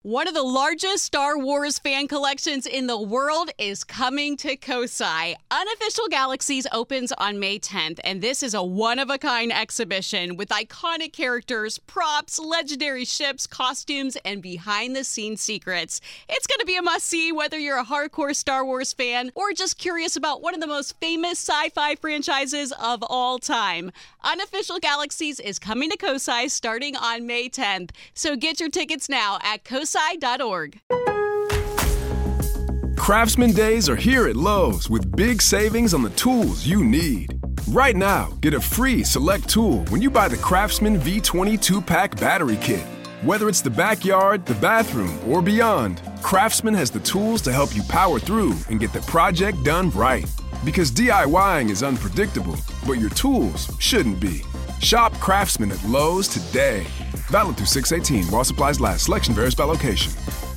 One of the largest Star Wars fan collections in the world is coming to Kosai. Unofficial Galaxies opens on May 10th, and this is a one-of-a-kind exhibition with iconic characters, props, legendary ships, costumes, and behind-the-scenes secrets. It's going to be a must-see whether you're a hardcore Star Wars fan or just curious about one of the most famous sci-fi franchises of all time. Unofficial Galaxies is coming to Kosai starting on May 10th, so get your tickets now at kosai.org. Craftsman Days are here at Lowe's with big savings on the tools you need. Right now, get a free select tool when you buy the Craftsman V20 2-pack battery kit. Whether it's the backyard, the bathroom, or beyond, Craftsman has the tools to help you power through and get the project done right. Because DIYing is unpredictable, but your tools shouldn't be. Shop Craftsman at Lowe's today. Valid through 6/18 while supplies last. Selection varies by location.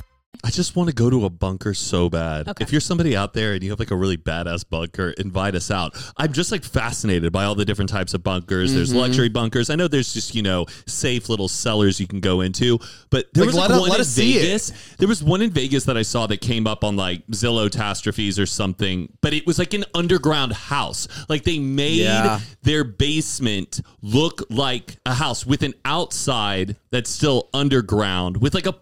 I just want to go to a bunker so bad. Okay. If you're somebody out there and you have like a really badass bunker, invite us out. I'm just like fascinated by all the different types of bunkers. Mm-hmm. There's luxury bunkers. I know there's just, safe little cellars you can go into, but there was one in Vegas. There was one in Vegas that I saw that came up on like Zillotastrophes or something, but it was like an underground house. Like they made their basement look like a house with an outside that's still underground with like a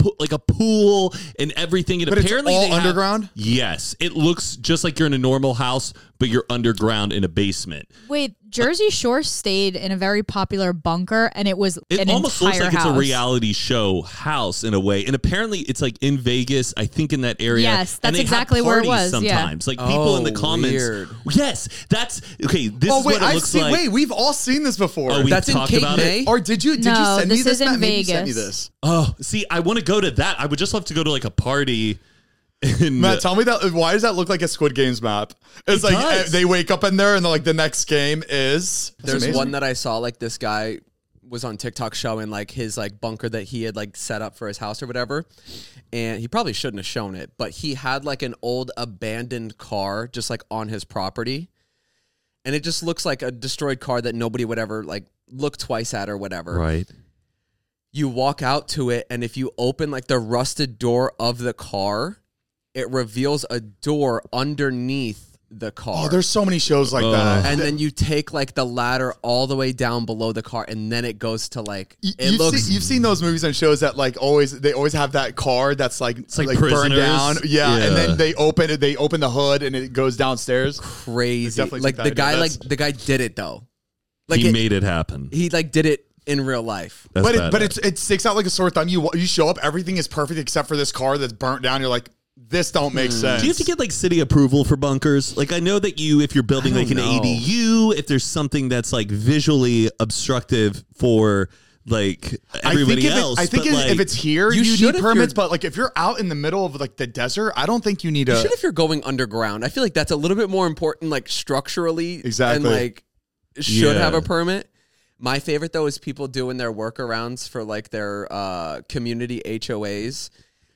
pool and everything. And but apparently it's all underground? Yes. It looks just like you're in a normal house, but you're underground in a basement. Wait, Jersey Shore stayed in a very popular bunker, and it was an almost entire looks like house. It's a reality show house in a way. And apparently it's like in Vegas, I think in that area. Yes, that's and they exactly have where it parties was. sometimes. Like people in the comments. Weird. Yes, that's okay. This is what it looks like. Wait, we've all seen this before. Oh, that's talked in Cape about May? it? Or did you send me this this? is in Matt? Maybe you Vegas. sent me this. Oh, see, I want to go to that. I would just love to go to like a party. Matt, tell me that. Why does that look like a Squid Games map? It's like does. they wake up in there and like the next game is. There's one that I saw, like this guy was on TikTok showing like his like bunker that he had like set up for his house or whatever, and he probably shouldn't have shown it, but he had like an old abandoned car just like on his property, and it just looks like a destroyed car that nobody would ever like look twice at or whatever. Right. You walk out to it, and if you open like the rusted door of the car, it reveals a door underneath the car. Oh, there's so many shows like that. And then you take like the ladder all the way down below the car, and then it goes to like you've seen those movies and shows that like they always have that car that's like it's like burned down. Yeah, Yeah. and then they open the hood and it goes downstairs. crazy. Definitely Like took the that guy, idea. like the guy did it though. Like He made it happen. He like did it in real life. That's But badass. it sticks out like a sore thumb. You show up, everything is perfect except for this car that's burnt down. You're like, this don't make sense. Do you have to get like city approval for bunkers? Like I know that if you're building like an ADU, if there's something that's like visually obstructive for like everybody else. I think if it's here, You you should need if permits. you're- But like if you're out in the middle of like the desert, I don't think you need You a. should if you're going underground. I feel like that's a little bit more important, like structurally, Exactly. and like should Yeah. have a permit. My favorite though is people doing their workarounds for like their community HOAs.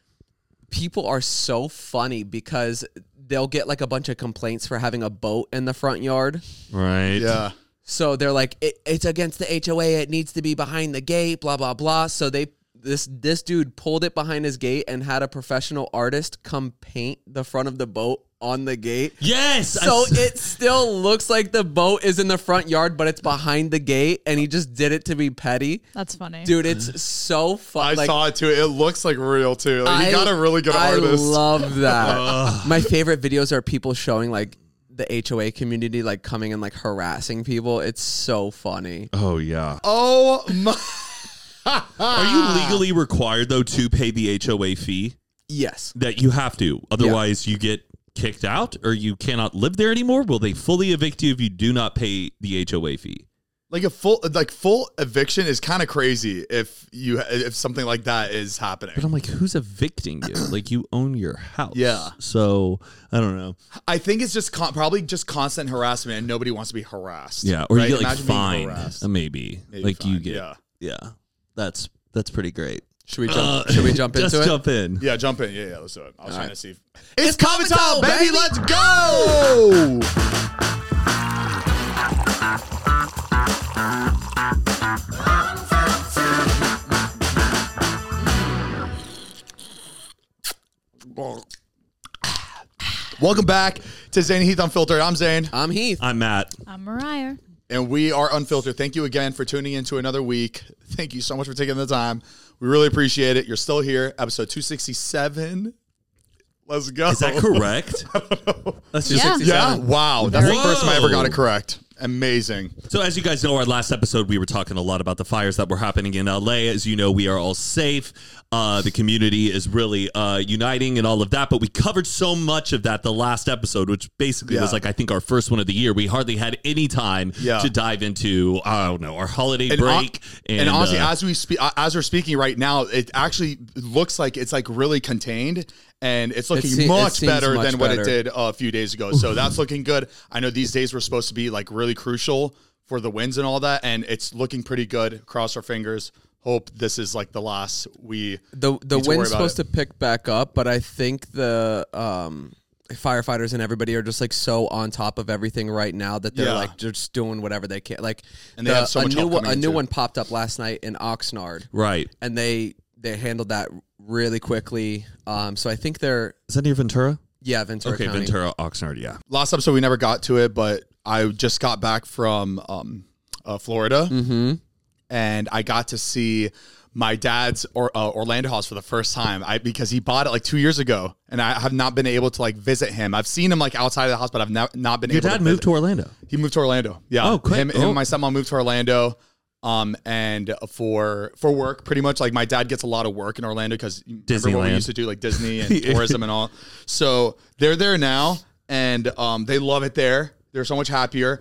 People are so funny because they'll get like a bunch of complaints for having a boat in the front yard. right. Yeah. So they're like, it's against the HOA. It needs to be behind the gate, blah, blah, blah. So this dude pulled it behind his gate and had a professional artist come paint the front of the boat on the gate. Yes. So it still looks like the boat is in the front yard, but it's behind the gate, and he just did it to be petty. That's funny. Dude, it's so fun. I saw it too. It looks like real too. Like, he got a really good artist. I love that. My favorite videos are people showing like the HOA community like coming and like harassing people. It's so funny. Oh yeah. Oh my! Are you legally required though to pay the HOA fee? Yes. That you have to. Otherwise you get kicked out or you cannot live there anymore. Will they fully evict you if you do not pay the HOA fee? Like a full eviction is kind of crazy if something like that is happening. But I'm like, who's evicting you? Like you own your house. Yeah. So I don't know. I think it's just probably just constant harassment, and nobody wants to be harassed. Yeah. Or right? you get like Imagine being fined. harassed. Maybe. Maybe like you fined, get. yeah. That's pretty great. Should we jump? Should we jump into Just it? jump in. Yeah, jump in. Yeah, let's do it. I was trying to see. It's Comic Time, baby. baby! Let's go. Welcome back to Zane and Heath Unfiltered. I'm Zane. I'm Heath. I'm Matt. I'm Mariah. And we are Unfiltered. Thank you again for tuning in to another week. Thank you so much for taking the time. We really appreciate it. You're still here. Episode 267. Let's go. Is that correct? That's Yeah. 267. Yeah. Wow. That's the first time I ever got it Whoa. correct. Amazing. So as you guys know, our last episode, we were talking a lot about the fires that were happening in LA. As you know, we are all safe. The community is really uniting and all of that. But we covered so much of that the last episode, which basically was like, I think, our first one of the year. We hardly had any time to dive into, I don't know, our holiday break. And honestly, as we're speaking right now, it actually looks like it's like really contained. And it's looking much better than what it did a few days ago. So that's looking good. I know these days were supposed to be like really crucial for the wins and all that. And it's looking pretty good. Cross our fingers. Hope this is like the last the wind's supposed to pick back up, but I think the firefighters and everybody are just like so on top of everything right now that they're like just doing whatever they can. Like, and they have so much help coming a new one popped up last night in Oxnard, right? And they handled that really quickly. So I think they're is that near Ventura? Yeah, Ventura. Okay, County. Ventura, Oxnard. Yeah. Last episode we never got to it, but I just got back from Florida. Mm-hmm. And I got to see my dad's Orlando house for the first time because he bought it like 2 years ago, and I have not been able to like visit him. I've seen him like outside of the house, but I've not been able to Your dad moved to Orlando? He moved to Orlando. Yeah. Oh, quick. Him and my stepmom moved to Orlando. And for work, pretty much like my dad gets a lot of work in Orlando because remember what we used to do, like Disney and tourism and all. So they're there now, and they love it there. They're so much happier.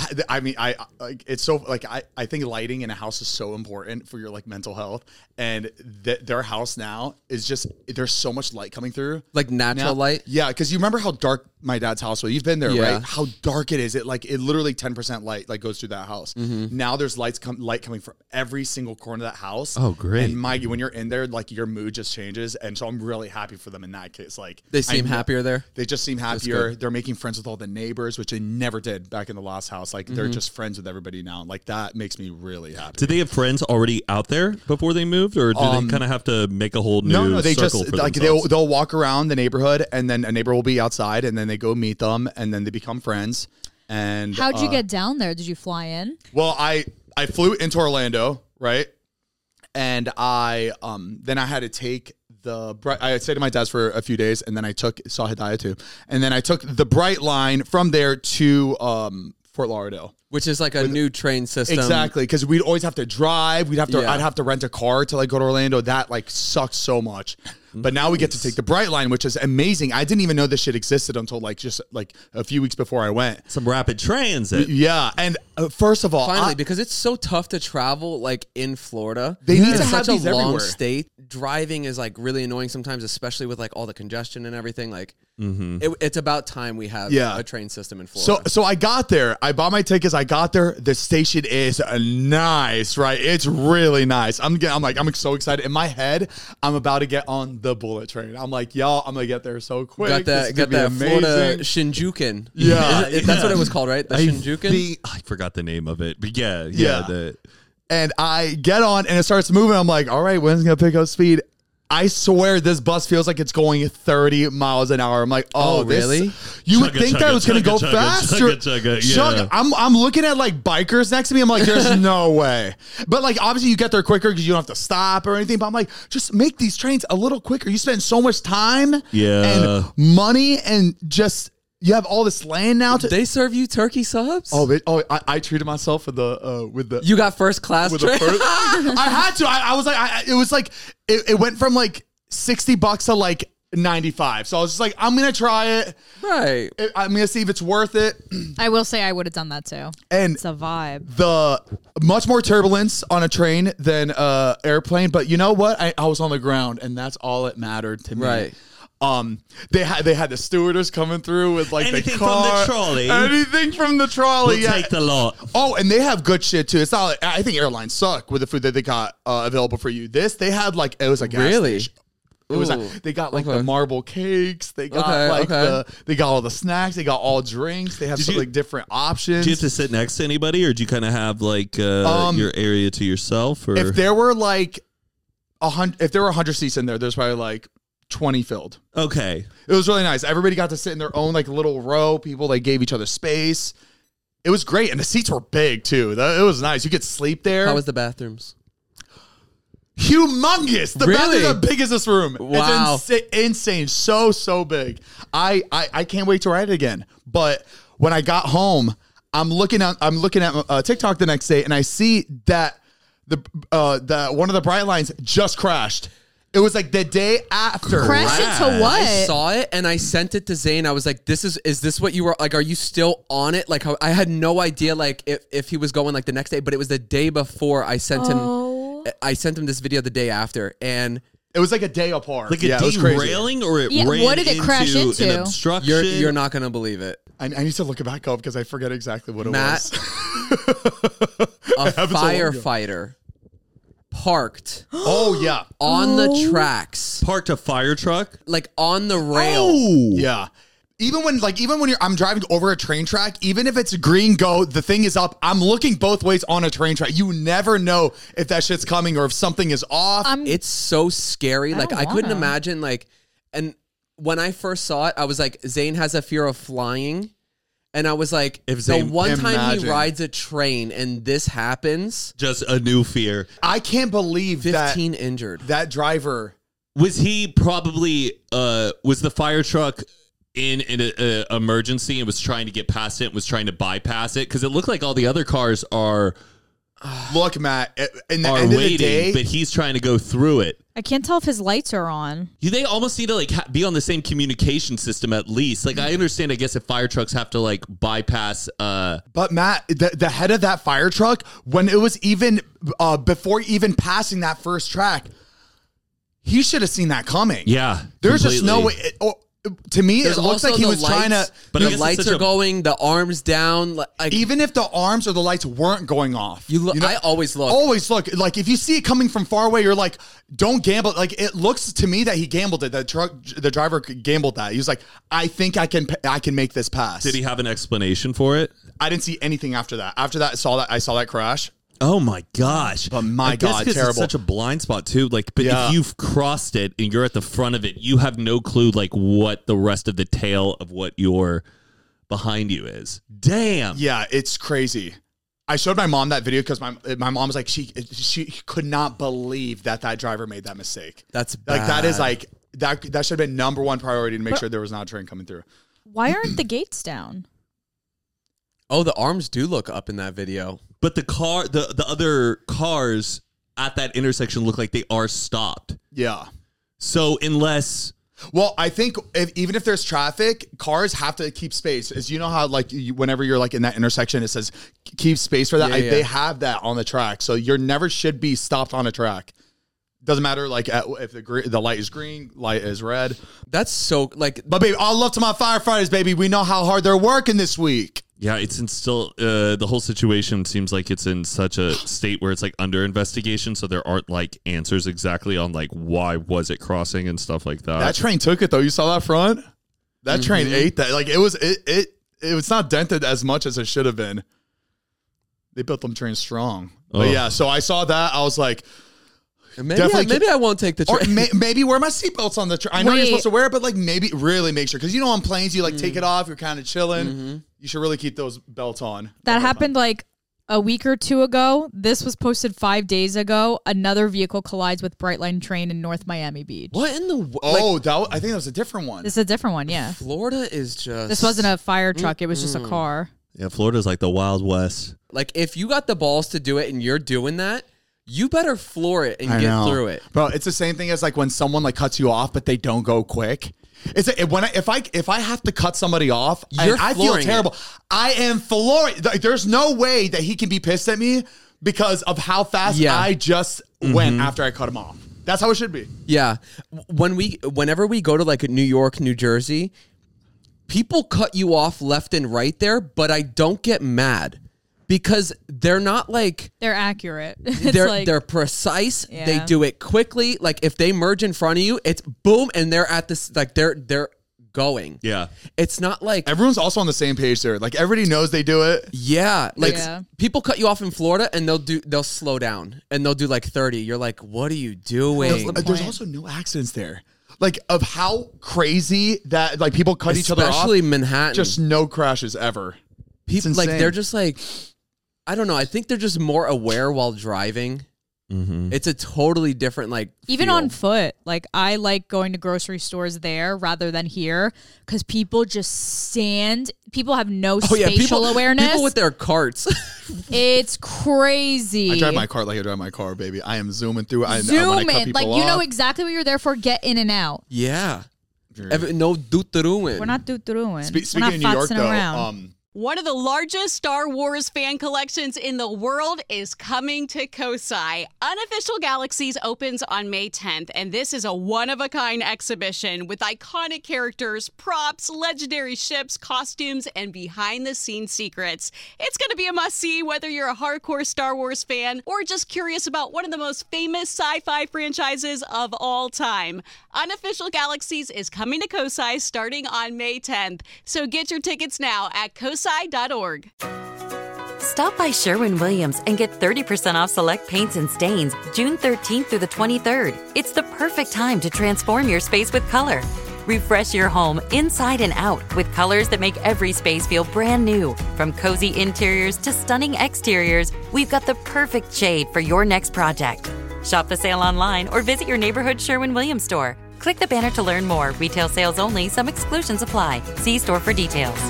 It's so like I think lighting in a house is so important for your like mental health, and their house now is just there's so much light coming through, like natural light. Yeah, because you remember how dark my dad's house was. You've been there, Yeah. right? How dark it is. It literally 10% light like goes through that house. Mm-hmm. Now there's light coming from every single corner of that house. Oh, great! And when you're in there, like your mood just changes, and so I'm really happy for them in that case. Like They seem happier there. They just seem happier. They're making friends with all the neighbors, which they never did back in the last house. Like they're just friends with everybody now. Like that makes me really happy. Did they have friends already out there before they moved, or do they kind of have to make a whole new No, they circle just for like themselves? they'll walk around the neighborhood, and then a neighbor will be outside, and then they go meet them, and then they become friends. And How'd you get down there? Did you fly in? Well, I flew into Orlando, right? And I then I had to take I stayed at my dad's for a few days, and then I saw Hidayah too, and then I took the Bright line from there to Fort Lauderdale. Which is like a new train system. Exactly, because we'd always have to drive. I'd have to rent a car to like go to Orlando. That like sucks so much. But now we get to take the Bright Line, which is amazing. I didn't even know this shit existed until like just like a few weeks before I went. Some rapid transit. Yeah, and first of all, Finally, because it's so tough to travel like in Florida. They need It's to have such these a long everywhere. state. Driving is like really annoying sometimes, especially with like all the congestion and everything. Like it's about time we have a train system in Florida. So I got there. I bought my tickets. I got there. The station is nice, right? It's really nice. I'm so excited. In my head, I'm about to get on the bullet train. I'm like, y'all, I'm gonna get there so quick. got that Florida Shinjuken. Yeah. That's what it was called, right? The Shinjuken. I forgot the name of it, but yeah. And I get on, and it starts moving. I'm like, all right, when's it gonna pick up speed? I swear this bus feels like it's going 30 miles an hour. I'm like, oh, really? You would think that it was going to go faster. Yeah. I'm looking at like bikers next to me. I'm like, there's no way. But like, obviously you get there quicker because you don't have to stop or anything. But I'm like, just make these trains a little quicker. You spend so much time and money and just... You have all this land now. They serve you turkey subs? I treated myself with the. You got first class. With the first, I had to. I was like, it was like it went from like $60 to like 95. So I was just like, I'm gonna try it. Right. I'm gonna see if it's worth it. I will say I would have done that too. And it's a vibe. The much more turbulence on a train than airplane. But you know what? I was on the ground, and that's all that mattered to me. Right. They had the stewardess coming through with like anything the car, from the trolley. Anything from the trolley. We'll take the lot. Oh, and they have good shit too. It's not. Like, I think airlines suck with the food that they got available for you. They had like it was a gas station. It was like, they got like the marble cakes. They got they got all the snacks. They got all drinks. They have like different options. Do you have to sit next to anybody, or do you kind of have like your area to yourself? Or if there were like 100 seats in there, there's probably like 20 filled. Okay. It was really nice. Everybody got to sit in their own like little row. People, they gave each other space. It was great. And the seats were big too. It was nice. You could sleep there. How was the bathrooms? Humongous. The bathrooms are big as this room. Wow. It's insane. So big. I can't wait to ride it again. But when I got home, I'm looking at TikTok the next day, and I see that the one of the Brightlines just crashed. It was like the day after. Crash into what? I saw it and I sent it to Zane. I was like, is this what you were like? Are you still on it? Like, I had no idea like if he was going like the next day, but it was the day before I sent him this video the day after, and it was like a day apart. Like a derailing, or it ran what did it crash into? An obstruction? You're not going to believe it. I need to look it back up because I forget exactly what it was. A firefighter parked. Oh yeah, on the tracks. Parked a fire truck, like on the rail. Oh yeah. Even when I'm driving over a train track, even if it's green go, the thing is up, I'm looking both ways on a train track. You never know if that shit's coming or if something is off. It's so scary. Like I couldn't imagine like, and when I first saw it, I was like, Zane has a fear of flying. And I was like, if the one time he rides a train and this happens. Just a new fear. I can't believe 15 injured. That driver. Was he probably, was the fire truck in an emergency and was trying to get past it and was trying to bypass it? Because it looked like all the other cars are... Look, Matt, in the are end waiting, of the day, but he's trying to go through it. I can't tell if his lights are on. They almost need to like be on the same communication system at least. Like I understand, I guess if fire trucks have to like bypass. But Matt, the head of that fire truck, when it was even before even passing that first track, he should have seen that coming. Yeah, there's just no way. To me, There's it looks like he was trying to. But the lights are going, the arms down. Like, even if the arms or the lights weren't going off, I always look. Always look. Like if you see it coming from far away, you're like, don't gamble. Like it looks to me that he gambled it. The driver gambled that. He was like, I think I can make this pass. Did he have an explanation for it? I didn't see anything after that. After that, I saw that crash. Oh my gosh! But my God, terrible! It's such a blind spot too. Like, but if you've crossed it and you're at the front of it, you have no clue like what the rest of the tail of what you're behind you is. Damn. Yeah, it's crazy. I showed my mom that video because my mom was like she could not believe that driver made that mistake. That's bad. Like that is like that should have been number one priority to make sure there was not a train coming through. Why aren't the gates down? Oh, the arms do look up in that video. But the other cars at that intersection look like they are stopped. Yeah. So unless... Well, I think even if there's traffic, cars have to keep space. As you know how like whenever you're like in that intersection, it says keep space for that. Yeah. They have that on the track. So you never should be stopped on a track. Doesn't matter like if the light is green, light is red. That's so like... But baby, all love to my firefighters, baby. We know how hard they're working this week. Yeah, it's in still the whole situation seems like it's in such a state where it's like under investigation, so there aren't like answers exactly on like why was it crossing and stuff like that. That train took it though. You saw that front? That train ate that. Like it was not dented as much as it should have been. They built them trains strong. But yeah, so I saw that. I was like, maybe I won't take the train. Or maybe wear my seatbelts on the train. I know you're supposed to wear it, but like maybe really make sure. Because you know on planes, you like take it off. You're kind of chilling. Mm-hmm. You should really keep those belts on. That happened like a week or two ago. This was posted 5 days ago. Another vehicle collides with Brightline train in North Miami Beach. What in the... I think that was a different one. This is a different one, yeah. Florida is just... This wasn't a fire truck. It was just a car. Yeah, Florida's like the Wild West. Like if you got the balls to do it and you're doing that, you better floor it and get through it. Bro, it's the same thing as like when someone like cuts you off, but they don't go quick. It's if I have to cut somebody off, I feel terrible. I am flooring. There's no way that he can be pissed at me because of how fast I just went after I cut him off. That's how it should be. Yeah. Whenever we go to like New York, New Jersey, people cut you off left and right there, but I don't get mad. Because they're not like... They're accurate. They're precise. Yeah. They do it quickly. Like if they merge in front of you, it's boom, and they're at this... Like they're going. Yeah. It's not like... Everyone's also on the same page there. Like everybody knows they do it. Yeah. Like people cut you off in Florida and they'll slow down. And they'll do like 30. You're like, what are you doing? There's also no accidents there. like of how crazy that like people cut each other off. Especially Manhattan. Just no crashes ever. People like they're just like, I don't know. I think they're just more aware while driving. Mm-hmm. It's a totally different even feel. on foot. Like I like going to grocery stores there rather than here because people just stand. People have no spatial awareness. People with their carts. It's crazy. I drive my cart like I drive my car, baby. I am zooming through it. Zoom in, like you know exactly what you're there for. Get in and out. Yeah. No duturuin. We're not duturuin. Speaking of New York, though. One of the largest Star Wars fan collections in the world is coming to Kosai. Unofficial Galaxies opens on May 10th, and this is a one-of-a-kind exhibition with iconic characters, props, legendary ships, costumes, and behind-the-scenes secrets. It's going to be a must-see whether you're a hardcore Star Wars fan or just curious about one of the most famous sci-fi franchises of all time. Unofficial Galaxies is coming to Kosai starting on May 10th, so get your tickets now at kosai.org. Stop by Sherwin-Williams and get 30% off select paints and stains June 13th through the 23rd. It's the perfect time to transform your space with color. Refresh your home inside and out with colors that make every space feel brand new. From cozy interiors to stunning exteriors, we've got the perfect shade for your next project. Shop the sale online or visit your neighborhood Sherwin-Williams store. Click the banner to learn more. Retail sales only. Some exclusions apply. See store for details.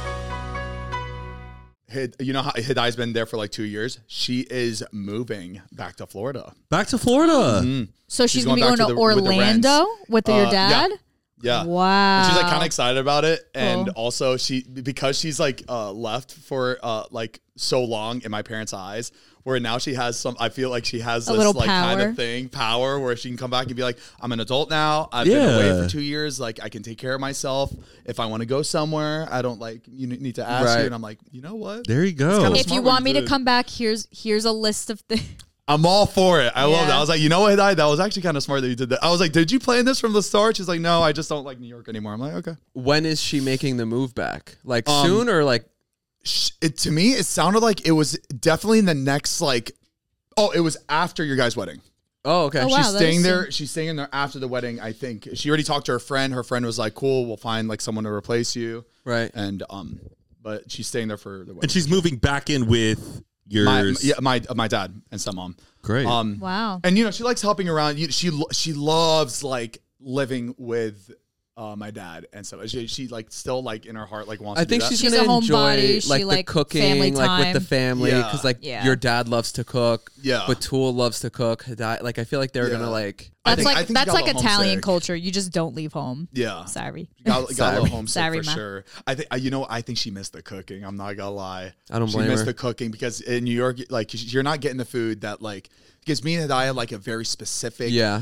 You know how Hidai's been there for like 2 years? She is moving back to Florida. Back to Florida. Mm-hmm. So she's going to be going to Orlando with your dad? Yeah. Wow. And she's like kind of excited about it. And also because she's like left for like so long in my parents' eyes, where now she has I feel like she has this like kind of power where she can come back and be like, I'm an adult now. I've been away for 2 years. Like I can take care of myself. If I want to go somewhere, I don't you need to ask you. And I'm like, you know what? There you go. If you want me to come back, here's a list of things. I'm all for it. I love that. I was like, you know what, Hidai? That was actually kind of smart that you did that. I was like, did you plan this from the start? She's like, no, I just don't like New York anymore. I'm like, okay. When is she making the move back? Like soon or like? To me, it sounded like it was definitely in the next it was after your guys' wedding. Oh, okay. Oh, wow, she's staying there. She's staying there after the wedding. I think she already talked to her friend. Her friend was like, cool, we'll find like someone to replace you. Right. And but she's staying there for the wedding. And she's moving back in with my dad and stepmom. Great. Wow. And she likes helping around. She loves like living with my dad, and so she like still like in her heart like wants. I to think do that. she's She's gonna a enjoy homebody. like She, the cooking, family like with the time. family, because your dad loves to cook. Yeah. Batul loves to cook. Like I feel like they're gonna like. That's I think that's you got like a little Italian homesick. culture. You just don't leave home. Yeah. Sorry. Got a little homesick Sorry, for Ma. sure. I think I think she missed the cooking. I'm not gonna lie. I don't blame She missed her. the cooking because in New York, like you're not getting the food that like because me and Hidayah like a very specific. Yeah.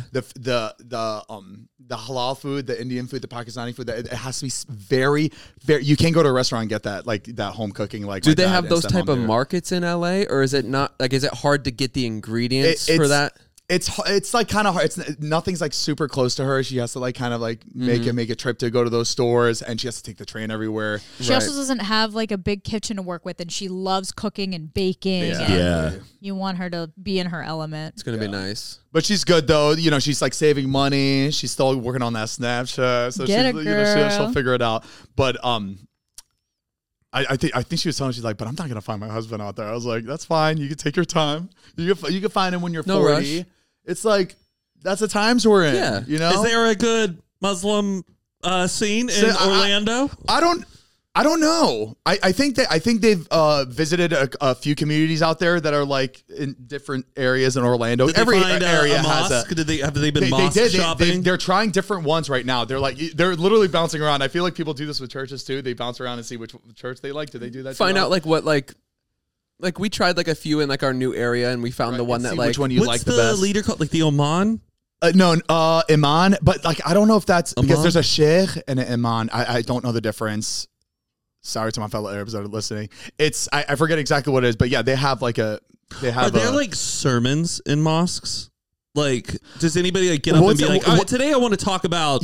The halal food, the Indian food, the Pakistani food. It has to be very, very. You can't go to a restaurant and get that like that home cooking. Like, Do they have those type of markets in LA, or is it not? Like, is it hard to get the ingredients for that? It's like kind of hard. It's nothing's like super close to her. She has to like kind of like make a trip to go to those stores, and she has to take the train everywhere. She also doesn't have like a big kitchen to work with, and she loves cooking and baking. Yeah. And you want her to be in her element. It's gonna be nice. But she's good though. She's like saving money. She's still working on that Snapchat, so Get she's, it, girl. she'll figure it out. But I think she was telling me, she's like, but I'm not gonna find my husband out there. I was like, that's fine. You can take your time. You can find him when you're 40. Rush. It's like that's the times we're in. Yeah. Is there a good Muslim scene in Orlando? I don't know. I think they've visited a few communities out there that are like in different areas in Orlando. Did they Every find area a has mosque? a. Have they been mosque shopping? They're trying different ones right now. They're literally bouncing around. I feel like people do this with churches too. They bounce around and see which church they like. Do they do that? Find out like what like we tried like a few in like our new area, and we found the one that like which one you What's like the best. leader called? Like the Oman? No, Iman. But like I don't know if that's because Iman? there's a sheikh and an Iman. I don't know the difference. Sorry to my fellow Arabs that are listening. It's I forget exactly what it is, but yeah, they have like a Are there like sermons in mosques? Like, does anybody like get up and be like, all right, today I want to talk about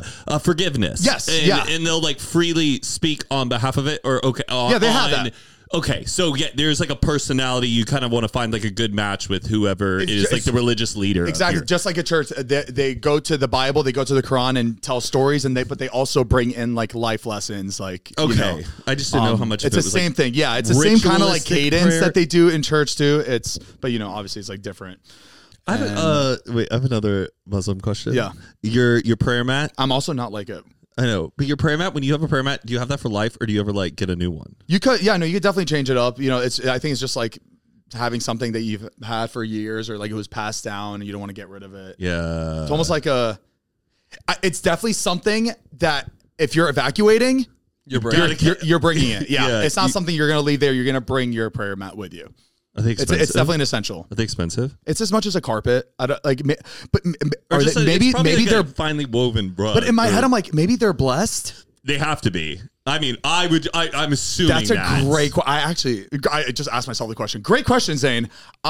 forgiveness? Yes, and they'll like freely speak on behalf of it, or they have that. Okay, so yeah, there's like a personality. You kind of want to find like a good match with whoever is like the religious leader. Exactly, just like a church. They go to the Bible, they go to the Quran and tell stories, but they also bring in like life lessons. Like, okay, I just didn't know how much. It's the same thing. Yeah, it's the same kind of like cadence that they do in church too. But obviously it's like different. I have another Muslim question. Yeah, your prayer mat. I'm also not like it. I know, but your prayer mat, when you have a prayer mat, do you have that for life or do you ever like get a new one? You could, you could definitely change it up. I think it's just like having something that you've had for years or like it was passed down and you don't want to get rid of it. Yeah. It's almost like it's definitely something that if you're evacuating, you're bringing it. Yeah. It's not something you're going to leave there. You're going to bring your prayer mat with you. Are they expensive? It's definitely an essential. Are they expensive? It's as much as a carpet. I don't like, but maybe they're finely woven rug. But in my head, I'm like, maybe they're blessed. They have to be. I mean, I'm assuming that's a great. I just asked myself the question. Great question, Zane.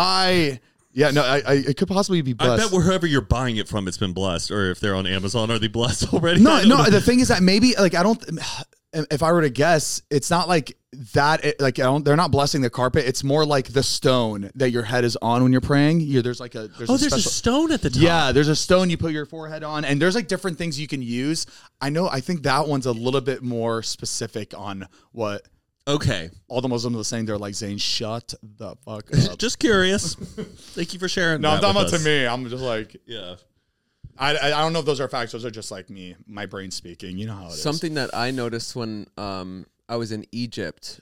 It could possibly be blessed. I bet wherever you're buying it from, it's been blessed. Or if they're on Amazon, are they blessed already? No. The thing is that maybe like I don't. If I were to guess, it's not like that. They're not blessing the carpet. It's more like the stone that your head is on when you're praying. There's a stone at the top. Yeah, there's a stone you put your forehead on, and there's like different things you can use. I think that one's a little bit more specific on what. Okay. All the Muslims are saying, they're like, Zane, shut the fuck up. Just curious. Thank you for sharing. No, I'm talking about to me. I'm just like, yeah. I don't know if those are facts. Those are just like my brain speaking. You know how it is. Something that I noticed when I was in Egypt,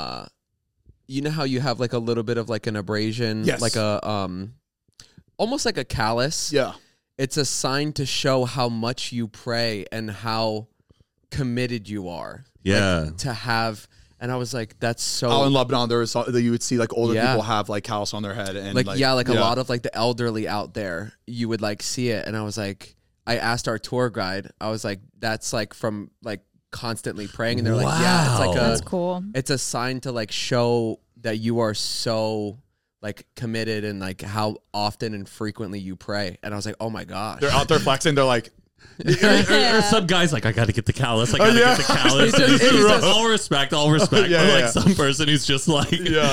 you know how you have like a little bit of like an abrasion, yes. like a almost like a callus. Yeah. It's a sign to show how much you pray and how committed you are. Yeah. Like, to have. And I was like, that's so... Oh, in Lebanon, there was you would see like older people have like callus on their head. And a lot of like the elderly out there, you would like see it. And I was like, I asked our tour guide, I was like, that's like from like constantly praying. And they're like, yeah, it's like that's cool. It's a sign to like show that you are so like committed and like how often and frequently you pray. And I was like, oh my gosh. They're out there flexing. They're like... or some guys like, I got to get the callus. I got to get the callus. All respect. Some person who's just like,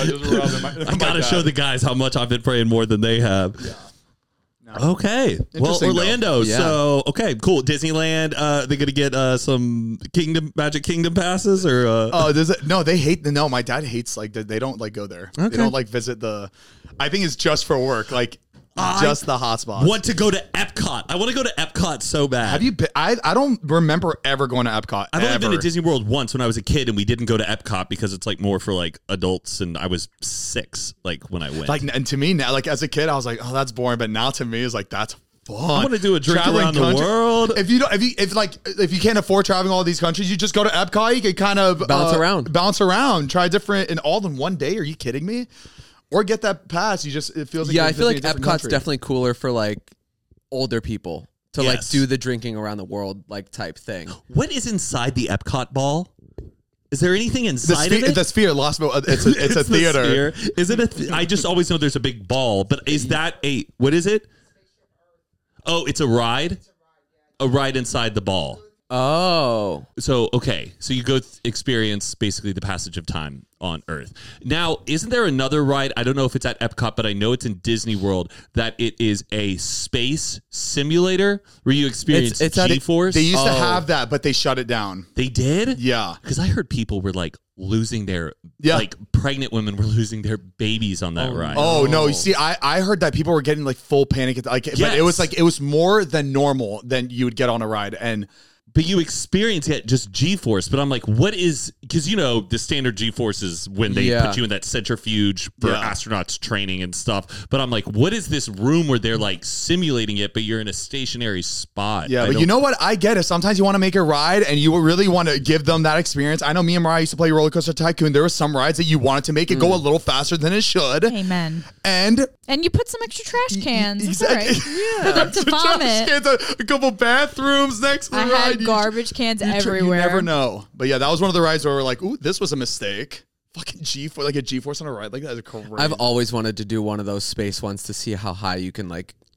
I got to show the guys how much I've been praying more than they have. Yeah. No. Okay. Well, Orlando. Yeah. So, okay, cool. Disneyland. They're going to get some Magic Kingdom passes or? No, my dad hates like they don't like go there. Okay. They don't like visit I think it's just for work. Like, just the hotspots. Want to go to Epcot. I want to go to Epcot so bad. Have you been? I don't remember ever going to Epcot. I've only been to Disney World once when I was a kid, and we didn't go to Epcot because it's like more for like adults, and I was 6 like when I went. Like, and to me now, like as a kid, I was like, oh, that's boring. But now to me, it's like that's fun. I want to do a drink around the world. If you can't afford traveling all these countries, you just go to Epcot. You can kind of bounce around, try different, and all in one day. Are you kidding me? Or get that pass. It feels like I feel like Epcot's definitely cooler for like older people to like do the drinking around the world like type thing. What is inside the Epcot ball? Is there anything inside of it? The Sphere, it's a theater. Sphere. Is it I just always know there's a big ball, but is that what is it? Oh, it's a ride? A ride inside the ball. Oh. So, okay. So you go experience basically the passage of time on Earth. Now, isn't there another ride? I don't know if it's at Epcot, but I know it's in Disney World that it is a space simulator where you experience G-Force. They used to have that, but they shut it down. They did? Yeah. Because I heard people were like losing their, like pregnant women were losing their babies on that ride. Oh, no. You see, I heard that people were getting like full panic. But it was more than normal than you would get on a ride. But you experience it just G-Force. But I'm like, what is... Because, the standard G-Force is when they put you in that centrifuge for astronauts training and stuff. But I'm like, what is this room where they're like simulating it, but you're in a stationary spot? Yeah, but you know what? I get it. Sometimes you want to make a ride and you really want to give them that experience. I know me and Mariah used to play Roller Coaster Tycoon. There were some rides that you wanted to make it go a little faster than it should. Amen. And you put some extra trash cans. It's all right. For them to vomit. A couple bathrooms next to the ride. Garbage cans everywhere. You never know. But yeah, that was one of the rides where we're like, ooh, this was a mistake. Fucking G-Force, like a G-Force on a ride like that is crazy. I've always wanted to do one of those space ones to see how high you can like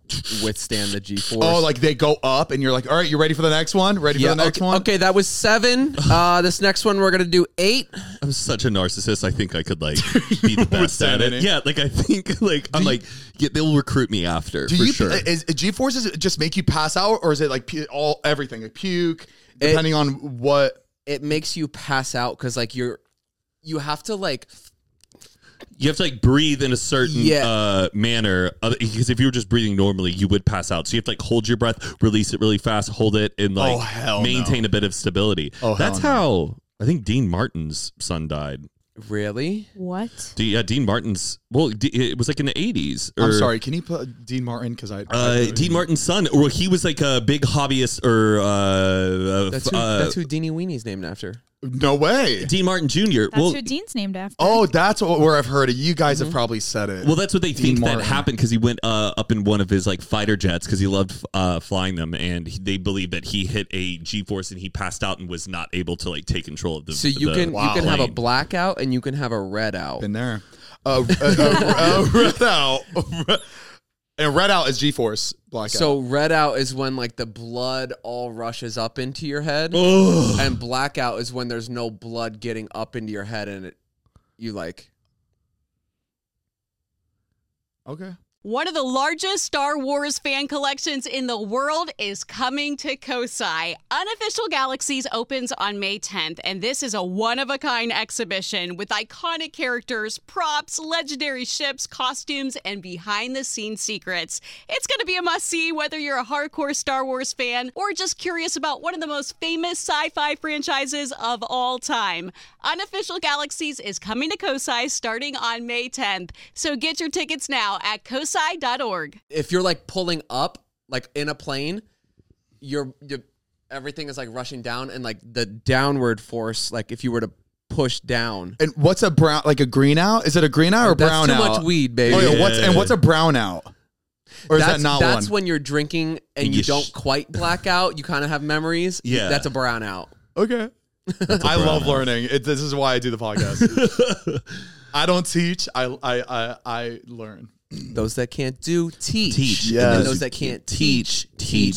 withstand the G-force. Oh, like they go up and you're like, all right, you ready for the next one? Ready for the next one? Okay, that was 7. This next one we're going to do 8. I'm such a narcissist. I think I could like be the best at it. Yeah, like I think like I'm like they'll recruit me after for sure. Is G-forces just make you pass out, or is it like everything like puke depending on what? It makes you pass out because like you have to like. You have to like breathe in a certain manner, because if you were just breathing normally, you would pass out. So you have to like hold your breath, release it really fast, hold it, and like maintain a bit of stability. That's how I think Dean Martin's son died. Really? What? Dean Martin's. Well, it was like in the 80s. I'm sorry. Can you put Dean Martin? Because Dean Martin's son, or he was like a big hobbyist, or that's who Deanie Weenie's named after. No way. Dean Martin Jr. That's who Dean's named after. Oh, that's where I've heard it. You guys have probably said it. Well, that's what they think that happened, because he went up in one of his like fighter jets because he loved flying them, and they believe that he hit a G-force and he passed out and was not able to like take control of the. So you can have a blackout and you can have a red out. Been there. Red out. And red out is G-force blackout. So red out is when like the blood all rushes up into your head, and blackout is when there's no blood getting up into your head, and you like. Okay. One of the largest Star Wars fan collections in the world is coming to Kosai. Unofficial Galaxies opens on May 10th, and this is a one-of-a-kind exhibition with iconic characters, props, legendary ships, costumes, and behind-the-scenes secrets. It's going to be a must-see whether you're a hardcore Star Wars fan or just curious about one of the most famous sci-fi franchises of all time. Unofficial Galaxies is coming to Kosai starting on May 10th, so get your tickets now at kosai.org. If you're like pulling up, like in a plane, you're everything is like rushing down, and like the downward force, like if you were to push down. And what's a brown, like a green out? Is it a green out or brown out? That's too much weed, baby. Oh, yeah. What's a brown out? Or is that not one? That's when you're drinking and you don't quite black out. You kind of have memories. Yeah. That's a brown out. Okay. I love learning. This is why I do the podcast. I don't teach. I learn. Those that can't do, teach. Yes. And those that can't teach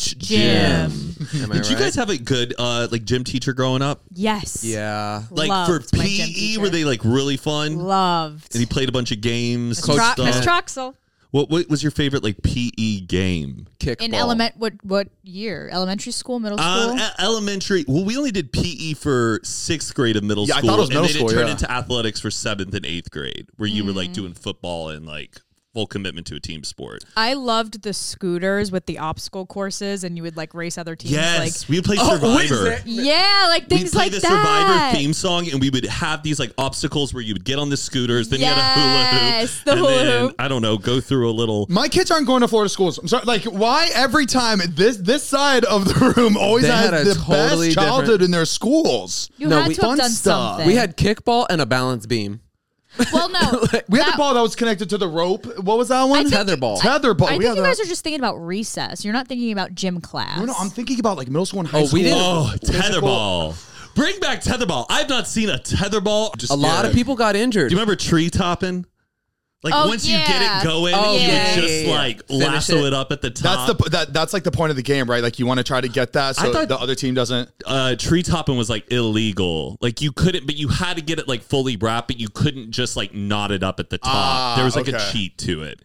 gym. Am I Did you guys have a good like gym teacher growing up? Yes. Yeah. Like Loved for my gym PE, teacher. were they like really fun? Loved. And he played a bunch of games. Miss Troxel. What was your favorite like PE game? Kickball. What year? Elementary school, middle school? Elementary. Well, we only did PE for 6th grade of middle school. I thought it was middle school. And then it turned into athletics for 7th and 8th grade, where you were like doing football and like full commitment to a team sport. I loved the scooters with the obstacle courses, and you would like race other teams. Yes, we would play Survivor. Yeah, like things like that. We'd play the Survivor theme song, and we would have these like obstacles where you would get on the scooters, then you had a hula hoop. Yes, the hula hoop. I don't know, go through a little. My kids aren't going to Florida schools. I'm sorry. Like, why every time this side of the room always has the best childhood in their schools? You had to have done something. We had kickball and a balance beam. Well, no. We had the ball that was connected to the rope. What was that one? Tetherball. Tetherball. I think you guys are just thinking about recess. You're not thinking about gym class. No, I'm thinking about like middle school and high school. Tetherball. Bring back tetherball. I've not seen a tetherball. A lot of people got injured. Do you remember tree topping? Like once you get it going, you would just like lasso it up at the top. That's like the point of the game, right? Like you want to try to get that so the other team doesn't. Tree topping was like illegal. Like you couldn't, but you had to get it like fully wrapped, but you couldn't just like knot it up at the top. There was like a cheat to it.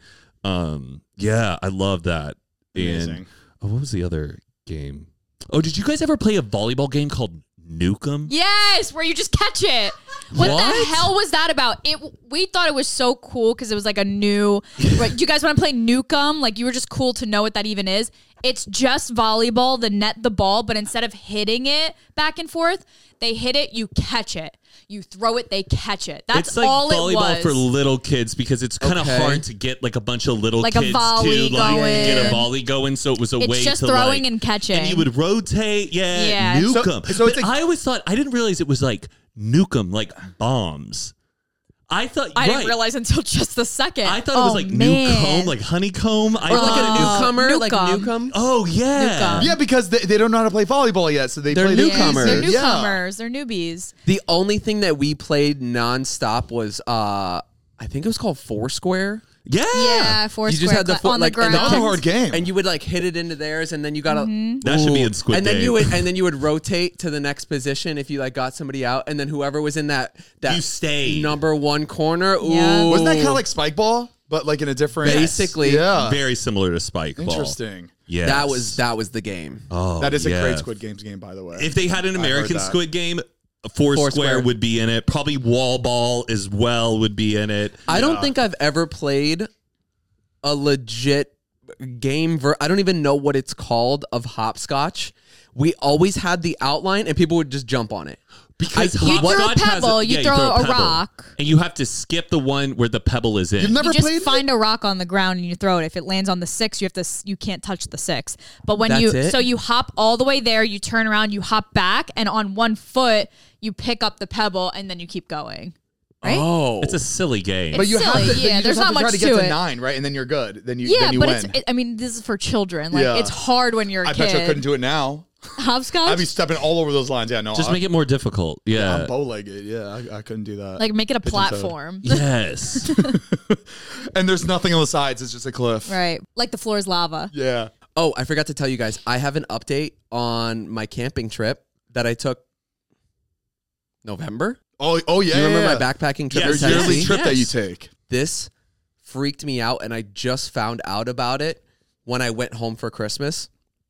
Yeah, I love that. Amazing. And what was the other game? Oh, did you guys ever play a volleyball game called Nukem? Yes, where you just catch it. What the hell was that about? We thought it was so cool because it was like a new. Right, do you guys want to play Nukem? Like you were just cool to know what that even is. It's just volleyball, the net, the ball, but instead of hitting it back and forth, they hit it, you catch it. You throw it, they catch it. That's it's like all it was. Volleyball for little kids because it's kind of hard to get like a bunch of little kids a volley to like get a volley going. So it was a way just to throwing like, and catching. And you would rotate, Nukem. So but I always thought I didn't realize it was like Nukem, like bombs. I didn't realize until just the second. I thought it was like Newcomb, like honeycomb. Or like a newcomer, like Newcomb. Oh yeah, yeah, because they don't know how to play volleyball yet, so they're newcomers. They're newcomers. They're newbies. The only thing that we played nonstop was I think it was called Foursquare. Yeah, four you square just had the on the ground. That was a hard game. And you would like hit it into theirs, and then you gotta That should be in Squid and then Game. you would rotate to the next position if you like got somebody out, and then whoever was in that You stayed. number one corner. Yeah. Ooh, Wasn't that kind of like Spike Ball, but like in a different? Basically, Yeah. Very similar to Spike Ball. Interesting. Yes. that was the game. Oh, That is a yeah. great Squid Games game, by the way. If they had an American that. Squid Game, Foursquare would be in it. Probably Wall Ball as well would be in it. I don't think I've ever played a legit game. I don't even know what it's called of hopscotch. We always had the outline, and people would just jump on it. Because You throw a hopscotch has pebble, you throw a pebble. rock. And you have to skip the one where the pebble is in. You've never You just played find a rock on the ground and you throw it. If it lands on the 6, you can't touch the 6. But when That's it? you hop all the way there, you turn around, you hop back, and on one foot you pick up the pebble and then you keep going. Right? Oh, It's a silly game. But you It's have silly, to, yeah, you there's just have not to try much to get to to it. 9, right? And then you're good. Then you Yeah, but win. I mean, this is for children. Like Yeah. it's hard when you're a I kid. bet you I couldn't do it now. Hopscotch. I'd be stepping all over those lines. Yeah, no. Just make it more difficult. Yeah. I'm bow-legged. Yeah, I couldn't do that. like make it a Pigeon-toed. platform. Yes. And there's nothing on the sides. It's just a cliff. Right. Like the floor is lava. Yeah. Oh, I forgot to tell you guys. I have an update on my camping trip that I took November. Oh yeah. You remember yeah. my backpacking trip? Yes, in Your yearly Tennessee? trip that you Yes. take. This freaked me out, and I just found out about it when I went home for Christmas.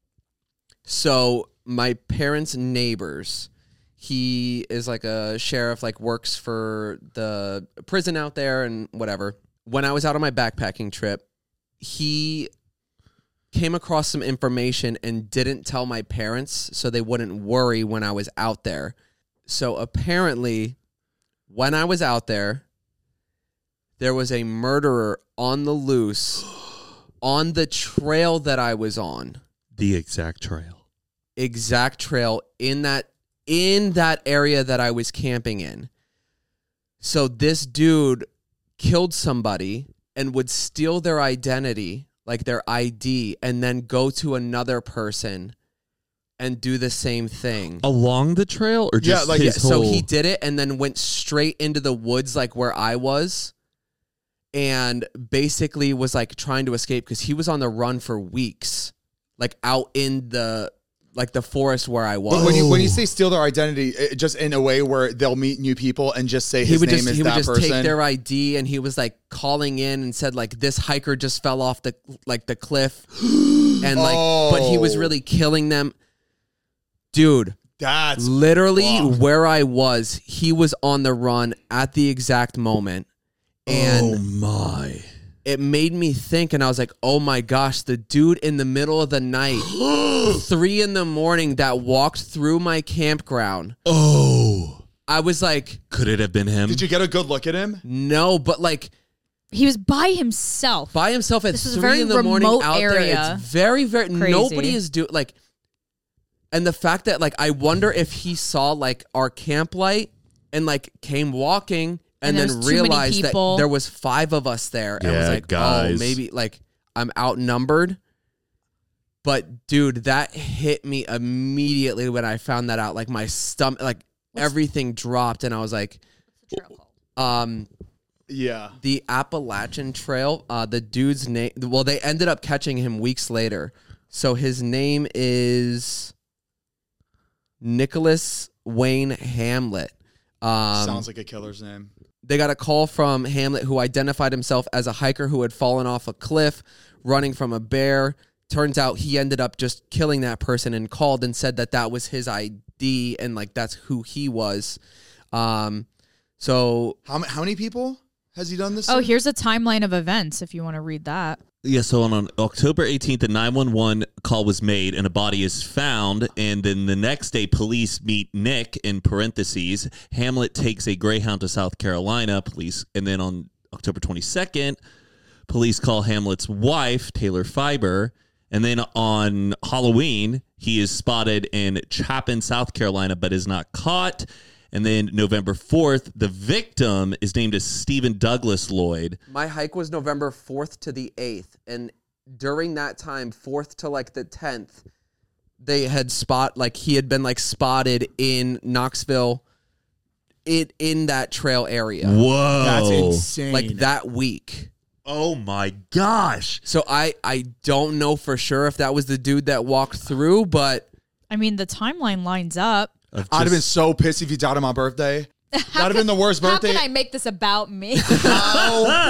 So my parents' neighbors, he is like a sheriff, like works for the prison out there and whatever. When I was out on my backpacking trip, he came across some information and didn't tell my parents so they wouldn't worry when I was out there. So apparently, when I was out there was a murderer on the loose on the trail that I was on. The exact trail. Exact trail in that area that I was camping in. So this dude killed somebody and would steal their identity, like their ID, and then go to another person and do the same thing. Along the trail or just his So whole... he did it and then went straight into the woods like where I was and basically was like trying to escape because he was on the run for weeks, like out in the forest where I was. But when you say steal their identity, it just in a way where they'll meet new people and just say his name is that person. He would just take their ID, and he was like calling in and said like this hiker just fell off the cliff, and like but he was really killing them, dude. That's literally where I was. He was on the run at the exact moment, and oh my. It made me think, and I was like, oh my gosh, the dude in the middle of the night, 3 a.m, that walked through my campground. Oh. I was like, could it have been him? Did you get a good look at him? No, but like, he was by himself. At this was a 3 very in the morning remote out area. there. It's very, very, Crazy. nobody is doing, like, and the fact that, like, I wonder if he saw, like, our camp light and, like, came walking and then there's too many realized that people. there was 5 of us there. And was Yeah, like, guys. oh, maybe, like, I'm outnumbered. But, dude, that hit me immediately when I found that out. Like, my stomach, like, everything dropped. And I was like, Yeah. the Appalachian Trail, the dude's name, well, they ended up catching him weeks later. So his name is Nicholas Wayne Hamlet. Sounds like a killer's name. They got a call from Hamlet, who identified himself as a hiker who had fallen off a cliff, running from a bear. Turns out he ended up just killing that person and called and said that that was his ID and like that's who he was. So How many people has he done this? Oh, to? here's a timeline of events if you want to read that. Yeah, so on October 18th, a 911 call was made and a body is found. And then the next day, police meet Nick, in parentheses. Hamlet takes a Greyhound to South Carolina. Police, and then on October 22nd, police call Hamlet's wife, Taylor Fiber. And then on Halloween, he is spotted in Chapin, South Carolina, but is not caught. And then November 4th, the victim is named as Stephen Douglas Lloyd. my hike was November 4th to the 8th. And during that time, 4th to like the 10th, they had he had been like spotted in Knoxville in that trail area. Whoa. That's insane. Like that week. Oh my gosh. So I don't know for sure if that was the dude that walked through, but I mean, the timeline lines up. I'd have been so pissed if you died on my birthday. That'd have been the worst birthday. How can I make this about me? How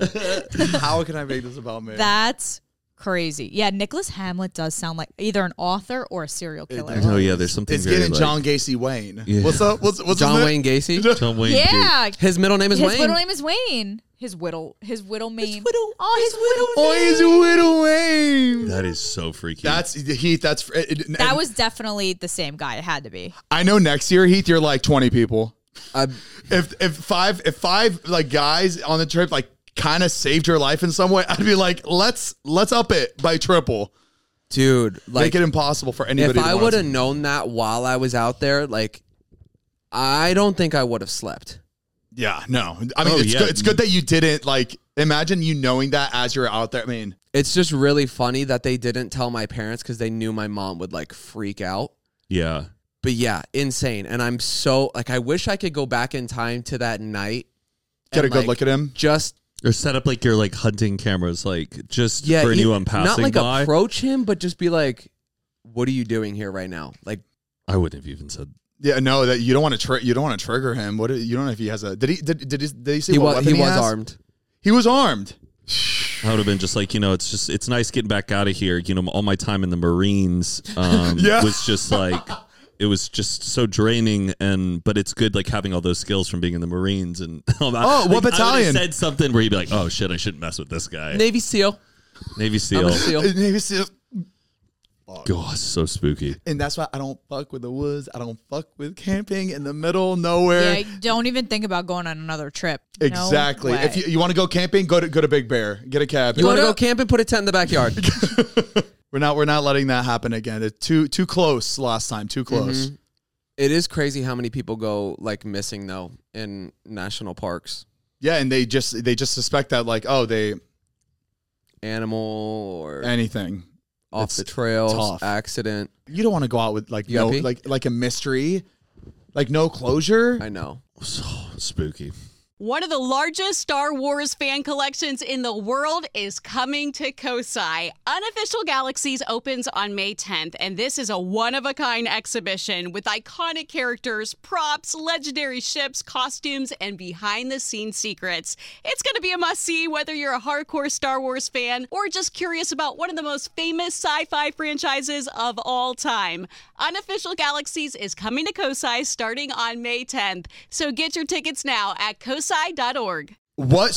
can I make this about me? That's crazy. Yeah, Nicholas Hamlet does sound like either an author or a serial killer. Oh yeah, there's something. It's very getting like, John Gacy Wayne. Yeah. What's up? What's John his Wayne name? Gacy? John Wayne. Yeah. His middle name is Wayne. His middle name is Wayne. His whittle name. Oh, he's Widow Wayne. That is so freaky. That's Heath. That was definitely the same guy. It had to be. I know next year, Heath, you're like 20 people. I- If five like guys on the trip like kind of saved your life in some way, I'd be like, let's up it by triple. Dude, like, Make it impossible for anybody. if I would have known that while I was out there, like, I don't think I would have slept. Yeah, no. I mean, it's good that you didn't, like, imagine you knowing that as you're out there. I mean, It's just really funny that they didn't tell my parents because they knew my mom would, like, freak out. Yeah. But yeah, insane. And I'm so, like, I wish I could go back in time to that night. get a and, good like, look at him. Just, Or set up like your like hunting cameras, like just yeah, for anyone passing not like by. approach him, but just be like, what are you doing here right now? Like, I wouldn't have even said. Yeah, no, that you don't want to trigger him. You don't know if he has a. Did he say he what weapon was has? armed. He was armed. I would have been just like, it's nice getting back out of here. All my time in the Marines was just like, it was just so draining, but it's good like having all those skills from being in the Marines. And what battalion? I would have said something where you'd be like, oh shit, I shouldn't mess with this guy. Navy SEAL. Navy SEAL. I'm a SEAL. Navy SEAL. God, so spooky. And that's why I don't fuck with the woods. I don't fuck with camping in the middle of nowhere. Yeah, don't even think about going on another trip. Exactly. No way. If you want to go camping, go to Big Bear. Get a cabin. You want to go camping? Put a tent in the backyard. We're not letting that happen again. It's too close last time. Too close. Mm-hmm. It is crazy how many people go like missing though in national parks. Yeah, and they just suspect that like, oh, they Animal or anything off It's the trails, tough. accident. You don't want to go out with like You gotta like a mystery, like no closure. I know. So spooky. One of the largest Star Wars fan collections in the world is coming to Kosai. Unofficial Galaxies opens on May 10th, and this is a one-of-a-kind exhibition with iconic characters, props, legendary ships, costumes, and behind-the-scenes secrets. It's going to be a must-see whether you're a hardcore Star Wars fan or just curious about one of the most famous sci-fi franchises of all time. Unofficial Galaxies is coming to Kosai starting on May 10th, so get your tickets now at kosai.org. What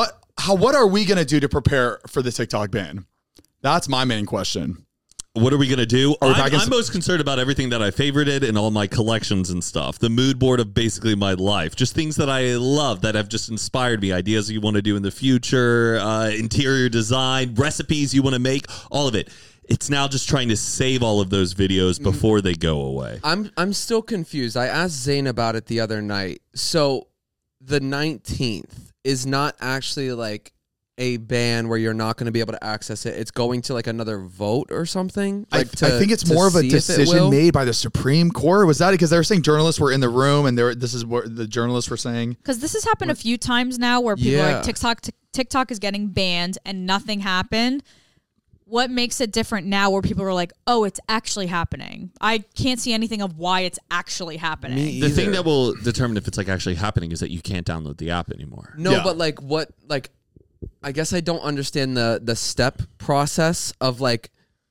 are we gonna do to prepare for the TikTok ban? That's my main question. What are we going to do? back in- I'm most concerned about everything that I favorited and all my collections and stuff. The mood board of basically my life. Just things that I love that have just inspired me. Ideas you want to do in the future, interior design, recipes you want to make, all of it. It's now just trying to save all of those videos before they go away. I'm still confused. I asked Zane about it the other night. So the 19th is not actually like a ban where you're not going to be able to access it. It's going to like another vote or something. I think it's more of a decision made by the Supreme Court. Was that because they were saying journalists were in the room and this is what the journalists were saying? Because this has happened a few times now where people are Yeah. like TikTok is getting banned and nothing happened. What makes it different now where people are like, oh, it's actually happening? I can't see anything of why it's actually happening. Me The thing either. that will determine if it's like actually happening is that you can't download the app anymore. No, Yeah. but like what like I guess I don't understand the step process of like,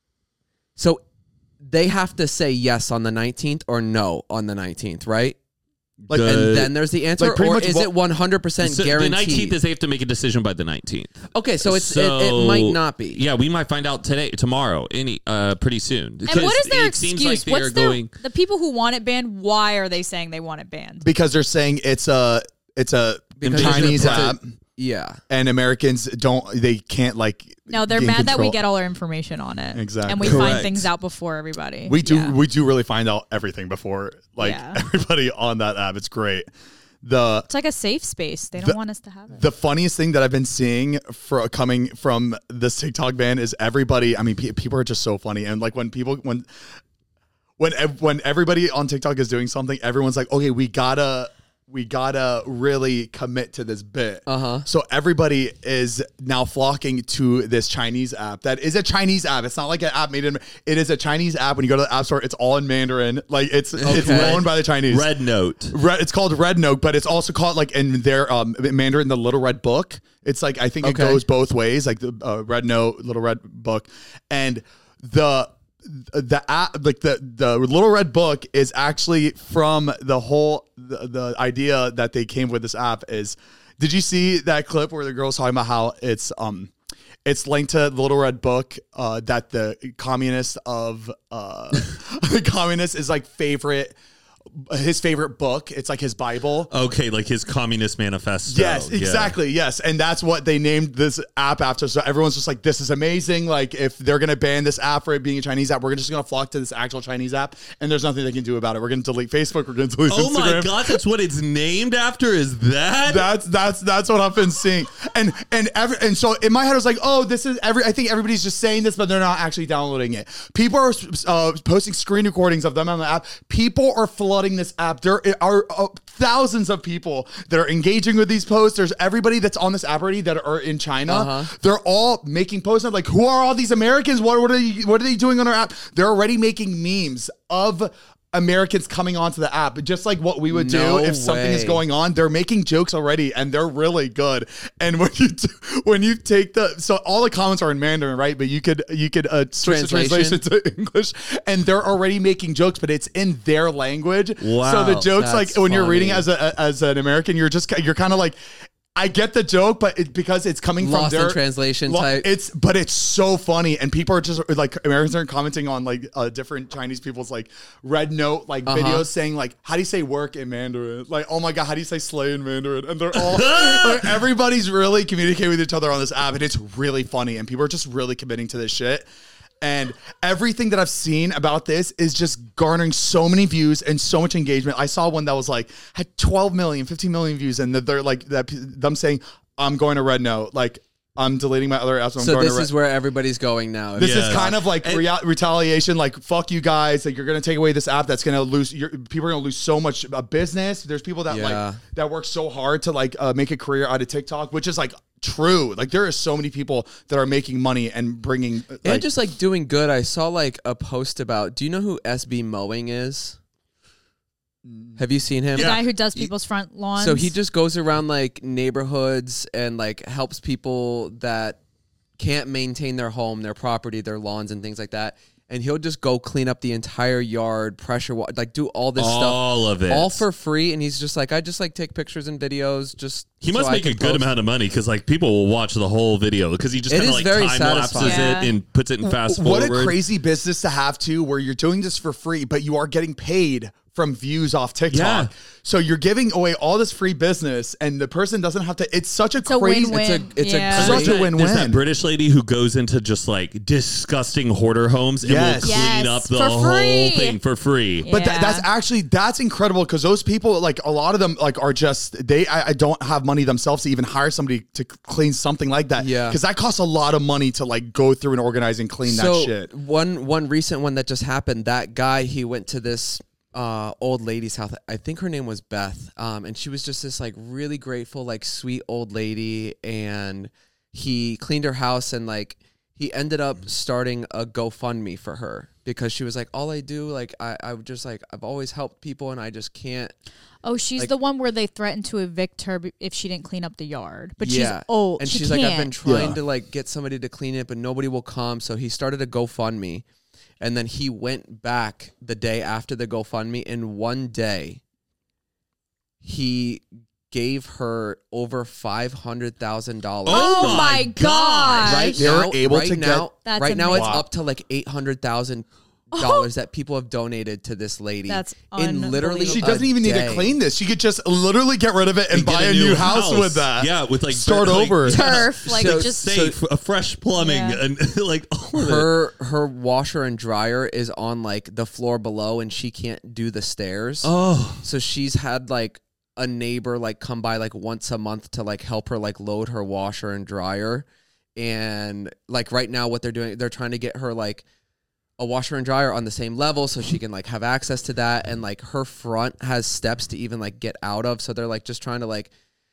so they have to say yes on the 19th or no on the 19th, right? Like, And then there's the answer, like pretty or much is it 100% So the guaranteed? 19th is they have to make a decision by the 19th. Okay, so it might not be. Yeah, we might find out tomorrow, pretty soon. And what is their it seems excuse? like they What's are their, going. the people who want it banned, why are they saying they want it banned? because they're saying it's a Because Chinese it's a- app, Yeah. and Americans they can't like. No, they're gain mad that we control. get all our information on it. Exactly. And we Correct. find things out before everybody. We do Yeah. really find out everything before Yeah. everybody on that app. It's great. The It's like a safe space. They don't want us to have it. The funniest thing that I've been seeing coming from this TikTok ban is everybody. I mean, people are just so funny, and like when everybody on TikTok is doing something, everyone's like, "Okay, we gotta we gotta really commit to this bit. Uh-huh. So everybody is now flocking to this Chinese app. That is a Chinese app. It's not like an app made in. It is a Chinese app. When you go to the app store, it's all in Mandarin. Like it's owned by the Chinese. Red Note. It's called Red Note, but it's also called like in their Mandarin, the Little Red Book. It's like I think it goes both ways, like the Red Note, Little Red Book, and the app, like the Little Red Book is actually from the whole the idea that they came with this app is. Did you see that clip where the girl's talking about how it's linked to the Little Red Book that the communist of the communist is like his favorite book. It's like his Bible. Okay, like his Communist Manifesto. Yes, exactly. Yeah. Yes. And that's what they named this app after. So everyone's just like, this is amazing. Like if they're going to ban this app for it being a Chinese app, we're just going to flock to this actual Chinese app and there's nothing they can do about it. We're going to delete Facebook. We're going to delete Instagram. Oh my God, that's what it's named after, is that? That's what I've been seeing. And so in my head I was like, oh, this is I think everybody's just saying this, but they're not actually downloading it. People are posting screen recordings of them on the app. People are flooding this app. There are thousands of people that are engaging with these posts. There's everybody that's on this app already that are in China. They're all making posts. I'm like, who are all these Americans? What are they doing on our app? They're already making memes of Americans coming onto the app, just like what we would do if something is going on. They're making jokes already, and they're really good. And when you take so all the comments are in Mandarin, right? But you could switch the translation to English, and they're already making jokes, but it's in their language. Wow, so the jokes, like when you're reading as an American, you're kind of like, I get the joke, but because it's coming from their translation type. But it's so funny, and people are just like, Americans are commenting on like different Chinese people's like Red Note like videos saying like, how do you say work in Mandarin? Like, oh my God, how do you say slay in Mandarin? And they're all like, everybody's really communicating with each other on this app, and it's really funny, and people are just really committing to this shit. And everything that I've seen about this is just garnering so many views and so much engagement. I saw one that was like, had 12 million, 15 million views. And they're like, them saying, I'm going to Red Note. Like, I'm deleting my other apps. So this is where everybody's going now. This is kind of like retaliation. Like, fuck you guys. Like, you're going to take away this app that's going to lose. People are going to lose so much business. There's people that that work so hard to like make a career out of TikTok, which is like true. Like there are so many people that are making money and bringing and just like doing good. I saw like a post about, do you know who SB Mowing is? Have you seen him? The guy who does people's front lawns. So he just goes around like neighborhoods and like helps people that can't maintain their home, their property, their lawns and things like that. And he'll just go clean up the entire yard, pressure water, like do all this stuff. All of it. All for free. And he's just like, I just like take pictures and videos. He must make a good amount of money because like people will watch the whole video because he just kind of like time lapses it and puts it in fast forward. What a crazy business to have too, where you're doing this for free, but you are getting paid from views off TikTok. Yeah. So you're giving away all this free business and the person doesn't have to, it's such a crazy, win-win. It's such a win-win. There's that British lady who goes into just like disgusting hoarder homes and will clean up the whole thing for free. But that's incredible because those people, like a lot of them like are just, I don't have money themselves to even hire somebody to clean something like that. Yeah. Because that costs a lot of money to like go through and organize and clean that shit. One recent one that just happened, that guy, he went to this old lady's house. I think her name was Beth. And she was just this like really grateful, like sweet old lady. And he cleaned her house and like he ended up starting a GoFundMe for her because she was like, all I do, like I just like, I've always helped people and I just can't. Oh, she's like, the one where they threatened to evict her if she didn't clean up the yard. But she's and she's like, I've been trying to like get somebody to clean it, but nobody will come. So he started a GoFundMe. And then he went back the day after the GoFundMe, and one day he gave her over $500,000. Oh my God! Right now, it's up to like $800,000 that people have donated to this lady. That's in literally she doesn't even need to clean this. She could just literally get rid of it and buy a new house with that. Yeah, with like start over turf, like so just safe, a fresh plumbing and like all of her washer and dryer is on like the floor below, and she can't do the stairs. Oh, so she's had like a neighbor like come by like once a month to like help her like load her washer and dryer, and like right now what they're doing, they're trying to get her like a washer and dryer on the same level so she can like have access to that, and like her front has steps to even like get out of, so they're like just trying to like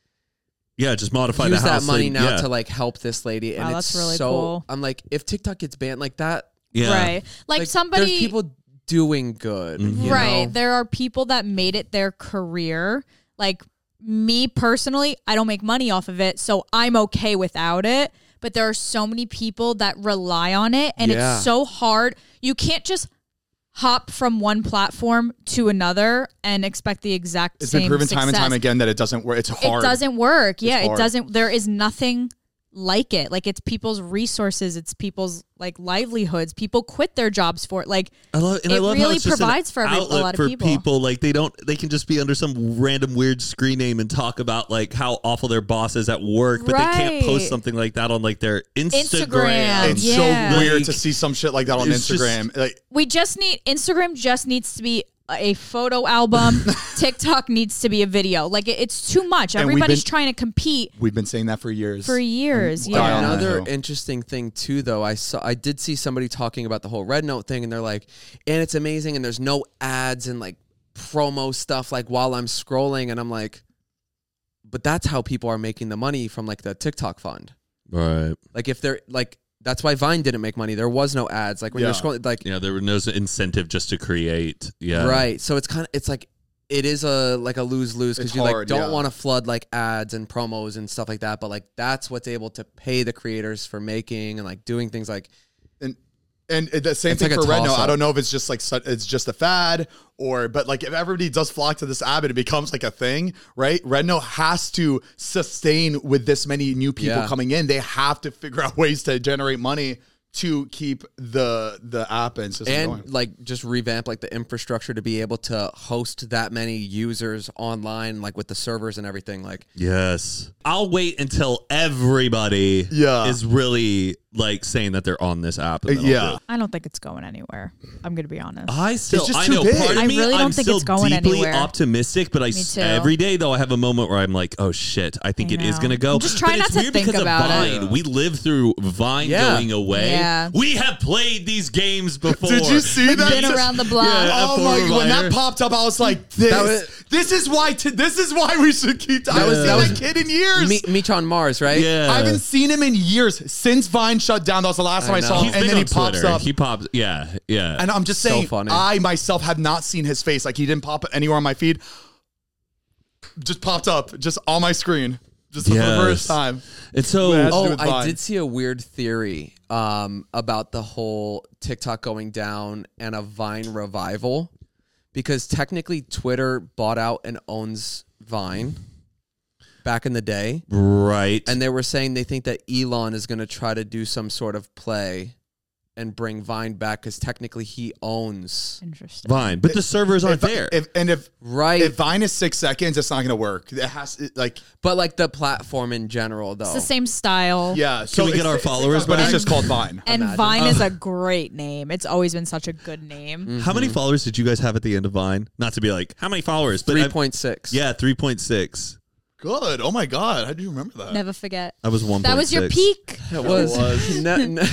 just modify use the house that money now to like help this lady. Wow, And that's it's really so cool. I'm like, if TikTok gets banned like that, right, like somebody, there's people doing good, you right? know? There are people that made it their career. Like me personally, I don't make money off of it, so I'm okay without it. But there are so many people that rely on it, and it's so hard. You can't just hop from one platform to another and expect the exact same. It's been proven success. time and time again that it doesn't work. It's hard. It doesn't work. Yeah, hard. it doesn't. There is nothing like it. Like, it's people's resources. It's people's like livelihoods. People quit their jobs for it. Like, I love it how really it's just provides an for a outlet lot of for people. Like they can just be under some random weird screen name and talk about like how awful their boss is at work, but they can't post something like that on like their Instagram. It's so weird to see some shit like that on Instagram. Instagram just needs to be a photo album. TikTok needs to be a video. Like, it's too much. Everybody's trying to compete. We've been saying that for years. Yeah. Another interesting thing too, though, I did see somebody talking about the whole Red Note thing, and they're like, and it's amazing, and there's no ads and like promo stuff like while I'm scrolling, and I'm like, but that's how people are making the money from like the TikTok fund, right? Like if they're like. That's why Vine didn't make money. There was no ads. Like when you're scrolling, like there was no incentive just to create. Yeah, right. So it's like it is a lose-lose because you like don't want to flood like ads and promos and stuff like that. But like that's what's able to pay the creators for making and like doing things like. And the same thing for Red Note. I don't know if it's just like it's just a fad but like if everybody does flock to this app and it becomes like a thing, right? Red Note has to sustain with this many new people coming in. They have to figure out ways to generate money to keep the app and system going. Like just revamp like the infrastructure to be able to host that many users online, like with the servers and everything. Like yes, I'll wait until everybody is really like saying that they're on this app. I don't think it's going anywhere. I'm gonna be honest. I know big. part of me, I really don't I'm think still it's going deeply anywhere. optimistic, but every day though I have a moment where I'm like, oh shit, I think it is gonna go. I'm just trying not to think about Vine. We lived through Vine going away. Yeah. We have played these games before. Did you see that? Been around the block. Oh my! When that popped up, I was like, "This is why we should keep." I haven't seen that kid in years. Meech on Mars, right? Yeah, I haven't seen him in years since Vine shut down. That was the last time I saw him, and then he pops up. He pops, yeah. And I'm just saying, I myself have not seen his face. Like he didn't pop anywhere on my feed. Just popped up, just on my screen. Just for the first time. It's so. I did see a weird theory about the whole TikTok going down and a Vine revival, because technically Twitter bought out and owns Vine back in the day, right? And they were saying they think that Elon is going to try to do some sort of play and bring Vine back because technically he owns Vine, but the servers aren't there. If Vine is 6 seconds, it's not going to work. It has but like the platform in general, though, it's the same style. Yeah, so can we get our followers? But it's just called Vine. And Vine is a great name. It's always been such a good name. Mm-hmm. How many followers did you guys have at the end of Vine? Not to be like, how many followers? But 3.6. Yeah, 3.6. Good. Oh my God. How do you remember that? Never forget. I was 1.6. That was your peak. It was. You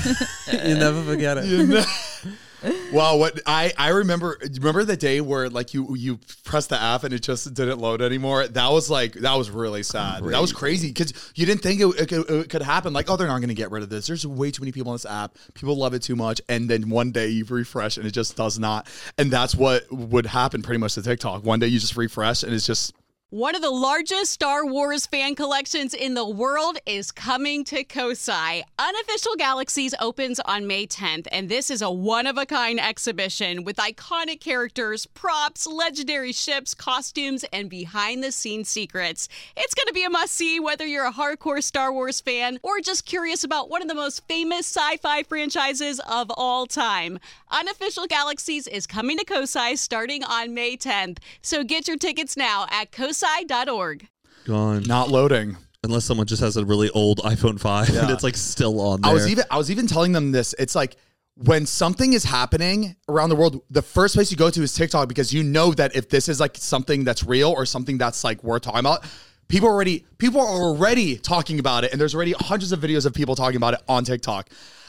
never forget it. Wow. What I remember the day where like you pressed the app and it just didn't load anymore. That was really sad. That was crazy because you didn't think it could happen. Like, oh, they're not going to get rid of this. There's way too many people on this app. People love it too much. And then one day you refresh and it just does not. And that's what would happen pretty much to TikTok. One day you just refresh and it's just. One of the largest Star Wars fan collections in the world is coming to Kosai. Unofficial Galaxies opens on May 10th, and this is a one-of-a-kind exhibition with iconic characters, props, legendary ships, costumes, and behind-the-scenes secrets. It's going to be a must-see whether you're a hardcore Star Wars fan or just curious about one of the most famous sci-fi franchises of all time. Unofficial Galaxies is coming to Kosai starting on May 10th, so get your tickets now at kosai.org. Gone. Not loading. Unless someone just has a really old iPhone 5 and it's like still on there. I was even telling them this. It's like when something is happening around the world, the first place you go to is TikTok because you know that if this is like something that's real or something that's like worth talking about, people are already talking about it, and there's already hundreds of videos of people talking about it on TikTok.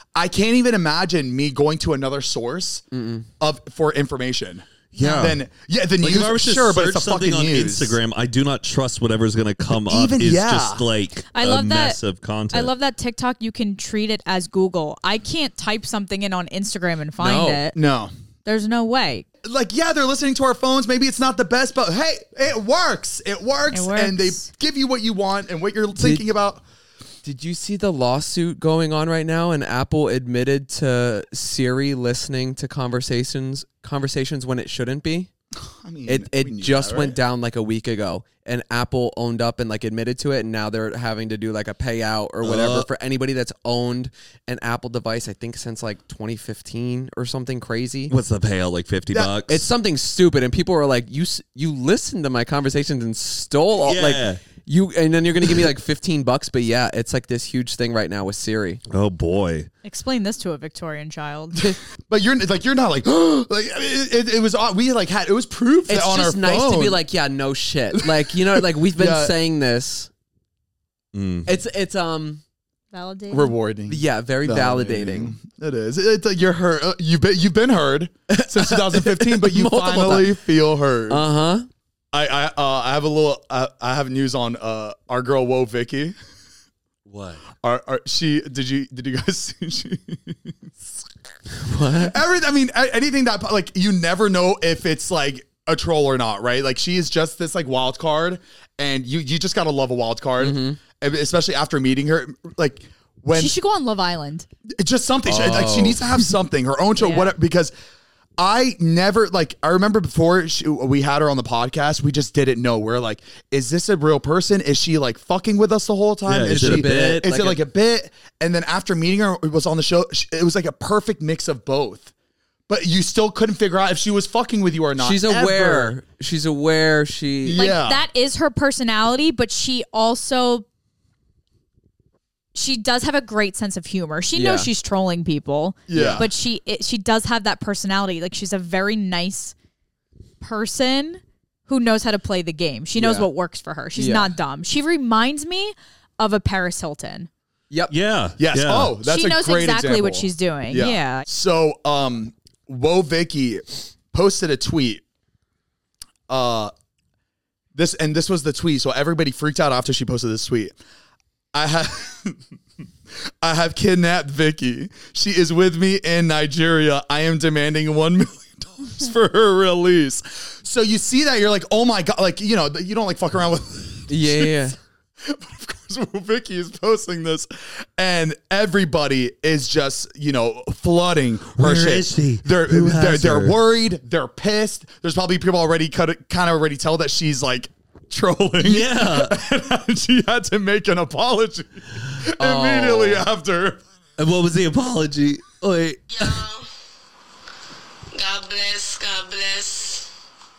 I can't even imagine me going to another source for information. Yeah. Then like if I was sure, but search it's a something fucking on news. Instagram, I do not trust whatever's going to come up. It's just like a mess of content. I love that TikTok. You can treat it as Google. I can't type something in on Instagram and find it. No. There's no way. Like, yeah, they're listening to our phones. Maybe it's not the best, but hey, it works. It works. And they give you what you want and what you're thinking about. Did you see the lawsuit going on right now? And Apple admitted to Siri listening to conversations when it shouldn't be. I mean, it just went down like a week ago, and Apple owned up and like admitted to it, and now they're having to do like a payout or whatever for anybody that's owned an Apple device. I think since like 2015 or something crazy. What's the payout? Like $50? It's something stupid, and people were like, "You listened to my conversations and stole all like." And then you're going to give me like $15, but yeah, it's like this huge thing right now with Siri. Oh boy. Explain this to a Victorian child. But you're not like like it was we like had it was proof it's on our phone. It's just nice to be like, yeah, no shit. Like, you know, like we've been saying this. It's Validating. Rewarding. Yeah, very validating. It is. It's like you're heard. You've been heard since 2015, but you finally feel heard. Uh-huh. I have a little. I have news on our girl Whoa Vicky. What? Did you guys see? What? Anything that like you never know if it's like a troll or not, right? Like she is just this like wild card, and you just gotta love a wild card, especially after meeting her. Like when she should go on Love Island. It's just something. She needs to have something, her own show, whatever, because. I never, I remember before we had her on the podcast, we just didn't know. We're like, is this a real person? Is she like fucking with us the whole time? Yeah, is it a bit? Is it like a bit? And then after meeting her, it was on the show. It was like a perfect mix of both. But you still couldn't figure out if she was fucking with you or not. She's aware. Ever. She's aware. That is her personality, but she also... She does have a great sense of humor. She knows she's trolling people. Yeah. But she does have that personality. Like, she's a very nice person who knows how to play the game. She knows what works for her. She's not dumb. She reminds me of a Paris Hilton. Yep. Yeah. Yes. Yeah. Oh, that's she a knows great exactly example. what she's doing. Yeah. So, Whoa Vicky posted a tweet. This was the tweet. So everybody freaked out after she posted this tweet. I have kidnapped Vicky. She is with me in Nigeria. I am demanding $1 million for her release. So you see that, you're like, oh my God, like, you know, you don't like fuck around with. Yeah. But of course, Vicky is posting this, and everybody is just, you know, flooding her Where shit. is she? They're her? worried. They're pissed. There's probably people already kind of already tell that she's like trolling. Yeah. And she had to make an apology immediately after. And what was the apology? Wait. Yo, God bless, God bless.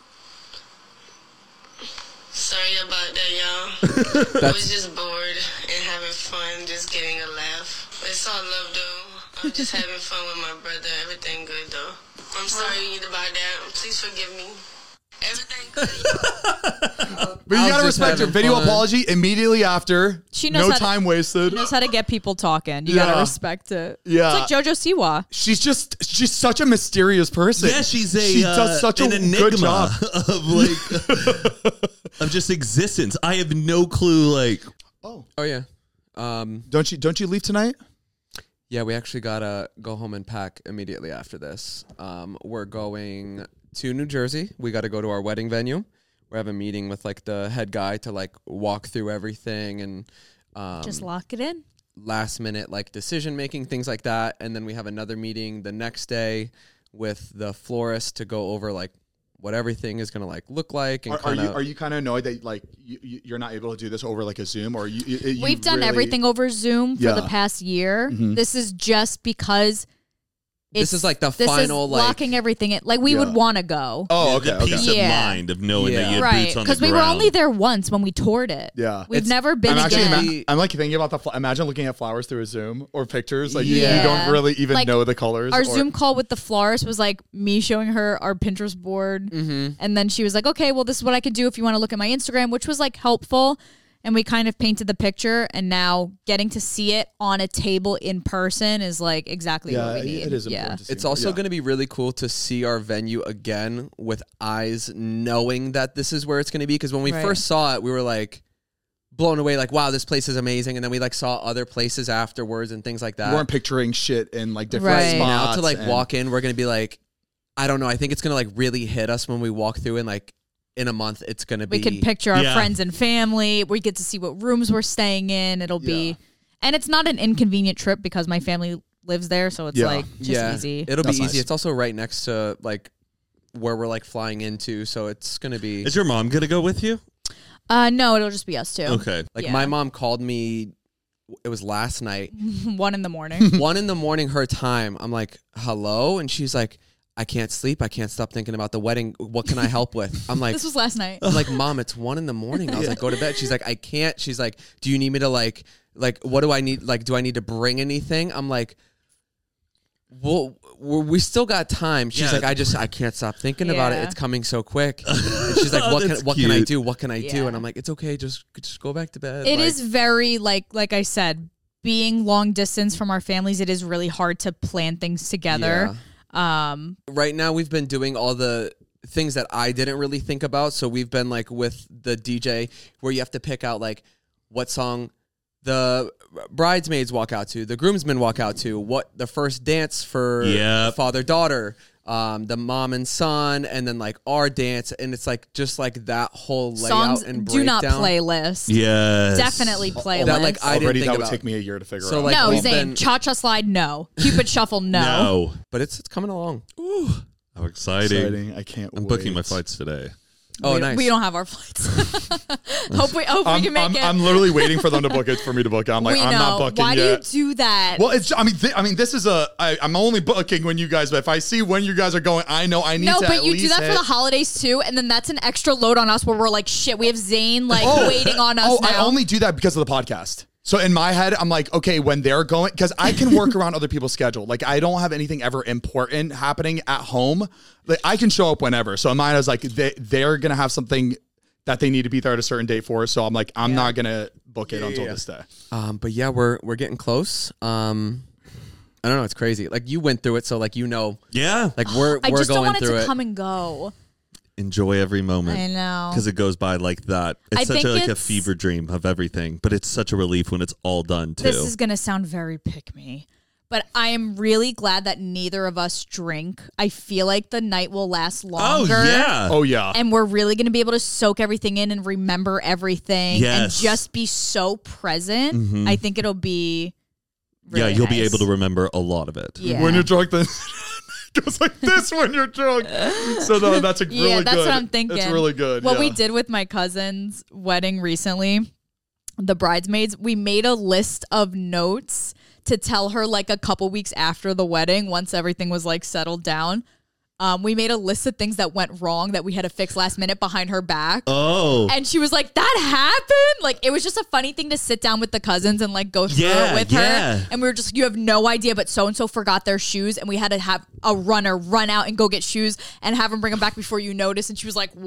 Sorry about that, y'all. I was just bored and having fun, just getting a laugh. It's all love, though. I'm just having fun with my brother. Everything good, though. I'm sorry about that. Please forgive me. Everything good. But you gotta respect her video apology immediately after. She knows no time wasted. She knows how to get people talking. You gotta respect it. Yeah. It's like JoJo Siwa. She's such a mysterious person. Yeah, she does such an a enigma good job of like of just existence. I have no clue. Like, oh yeah. Don't you leave tonight? Yeah, we actually gotta go home and pack immediately after this. We're going to New Jersey. We got to go to our wedding venue. We have a meeting with like the head guy to like walk through everything and just lock it in. Last minute like decision making, things like that. And then we have another meeting the next day with the florist to go over like what everything is going to like look like. And are you kind of annoyed that like you're not able to do this over like a Zoom, or you We've done everything over Zoom for the past year. Mm-hmm. This is just because. This is like the final, like locking everything in. Like we would want to go. Oh, okay. The peace of mind of knowing that you had boots on the ground. Because we were only there once when we toured it. Yeah, we've never been again. I'm like thinking about imagine looking at flowers through a Zoom or pictures. Like you don't really even like, know the colors. Our Zoom call with the florist was like me showing her our Pinterest board, and then she was like, "Okay, well, this is what I could do if you want to look at my Instagram," which was like helpful. and we kind of painted the picture, and now getting to see it on a table in person is like exactly what we need. It is important to see. It's also going to be really cool to see our venue again with eyes knowing that this is where it's going to be, because when we first saw it, we were like blown away, like, wow, this place is amazing. And then we like saw other places afterwards and things like that. We weren't picturing shit in like different spots. Now to like walk in, we're going to be like, I don't know. I think it's going to like really hit us when we walk through, and like in a month, it's going to be. We can picture our friends and family. We get to see what rooms we're staying in. It'll be, and it's not an inconvenient trip because my family lives there. So it's like just easy. It'll be easy. Nice. It's also right next to like where we're like flying into. So it's going to be. Is your mom going to go with you? No, it'll just be us two. Okay. Like my mom called me, it was last night. 1 a.m. 1 a.m. her time. I'm like, hello? And she's like, I can't sleep. I can't stop thinking about the wedding. What can I help with? I'm like, this was last night. I'm like, Mom, it's 1 a.m. I was like, go to bed. She's like, I can't. She's like, do you need me to like, what do I need? Like, do I need to bring anything? I'm like, well, we still got time. She's like, I can't stop thinking about it. It's coming so quick. And she's like, what can I do? What can I do? And I'm like, it's okay. Just go back to bed. It is very like I said, being long distance from our families, it is really hard to plan things together. Right now we've been doing all the things that I didn't really think about. So we've been like with the DJ where you have to pick out like what song the bridesmaids walk out to, the groomsmen walk out to, what the first dance for father-daughter, the mom and son, and then like our dance, and it's like just like that whole layout songs and breakdown. Do not playlist. Yes, definitely playlist. That like I didn't think that about. would take me a year to figure out. Like, no, Zane, cha-cha slide, no. Cupid shuffle, no. But it's coming along. Ooh, how exciting! I can't. I'm booking my flights today. Oh, nice. We don't have our flights. hope we can make it. I'm literally waiting for them to book it for me to book it. I'm like, I'm not booking Why yet. do you do that? Well, it's. I mean, this is I'm only booking when you guys. But if I see when you guys are going, I know I need to. No, but you do do that for the holidays too, and then that's an extra load on us where we're like, shit, we have Zane waiting on us. Now. I only do that because of the podcast. So in my head, I'm like, okay, when they're going, because I can work around other people's schedule. Like I don't have anything ever important happening at home. Like I can show up whenever. So in mine, I was like, they're gonna have something that they need to be there at a certain date for. So I'm like, I'm not gonna book it until this day. But yeah, we're getting close. I don't know, it's crazy. Like you went through it, so like like we're I just going don't want it through to it. come and go. Enjoy every moment. I know. Because it goes by like that. It's such a fever dream of everything, but it's such a relief when it's all done too. This is going to sound very pick-me, but I am really glad that neither of us drink. I feel like the night will last longer. Oh, yeah. And we're really going to be able to soak everything in and remember everything and just be so present. Mm-hmm. I think it'll be really you'll nice. be able to remember a lot of it. Yeah. When you're drunk, then... goes like this when you're drunk. So no, that's really good. Yeah, that's what I'm thinking. It's really good. What we did with my cousin's wedding recently, the bridesmaids, we made a list of notes to tell her like a couple weeks after the wedding, once everything was like settled down. We made a list of things that went wrong that we had to fix last minute behind her back. Oh. And she was like, that happened? Like, it was just a funny thing to sit down with the cousins and like go through it with her. And we were just, you have no idea, but so-and-so forgot their shoes. And we had to have a runner run out and go get shoes and have them bring them back before you notice. And she was like, what?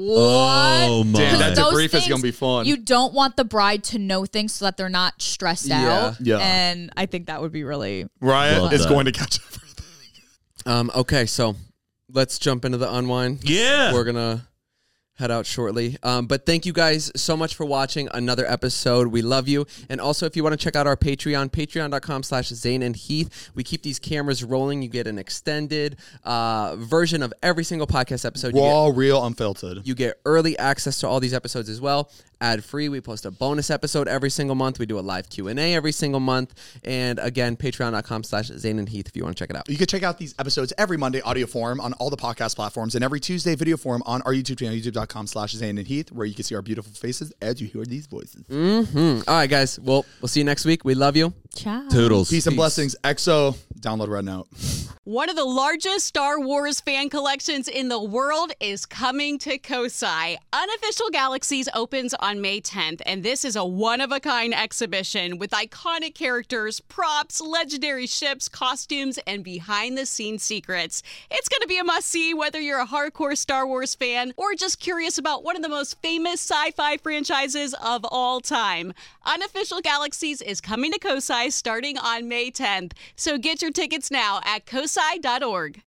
Oh, my. Damn, that debrief is going to be fun. You don't want the bride to know things so that they're not stressed out. Yeah. And I think that would be really... Riot is going to catch everything. Okay, so... let's jump into the unwind. Yeah. We're going to head out shortly. But thank you guys so much for watching another episode. We love you. And also, if you want to check out our Patreon, patreon.com/Zane and Heath. We keep these cameras rolling. You get an extended version of every single podcast episode. Raw, real, unfiltered. You get early access to all these episodes as well. Ad-free. We post a bonus episode every single month. We do a live Q&A every single month. And again, patreon.com/Zane and Heath if you want to check it out. You can check out these episodes every Monday, audio form on all the podcast platforms, and every Tuesday, video form on our YouTube channel, youtube.com/Zane and Heath, where you can see our beautiful faces as you hear these voices. Mm-hmm. All right, guys. Well, we'll see you next week. We love you. Ciao. Toodles. Peace and blessings. XO. Download right now. One of the largest Star Wars fan collections in the world is coming to Kosai. Unofficial Galaxies opens on May 10th, and this is a one-of-a-kind exhibition with iconic characters, props, legendary ships, costumes, and behind-the-scenes secrets. It's going to be a must-see whether you're a hardcore Star Wars fan or just curious about one of the most famous sci-fi franchises of all time. Unofficial Galaxies is coming to Kosai starting on May 10th, so get your tickets now at kosai.org.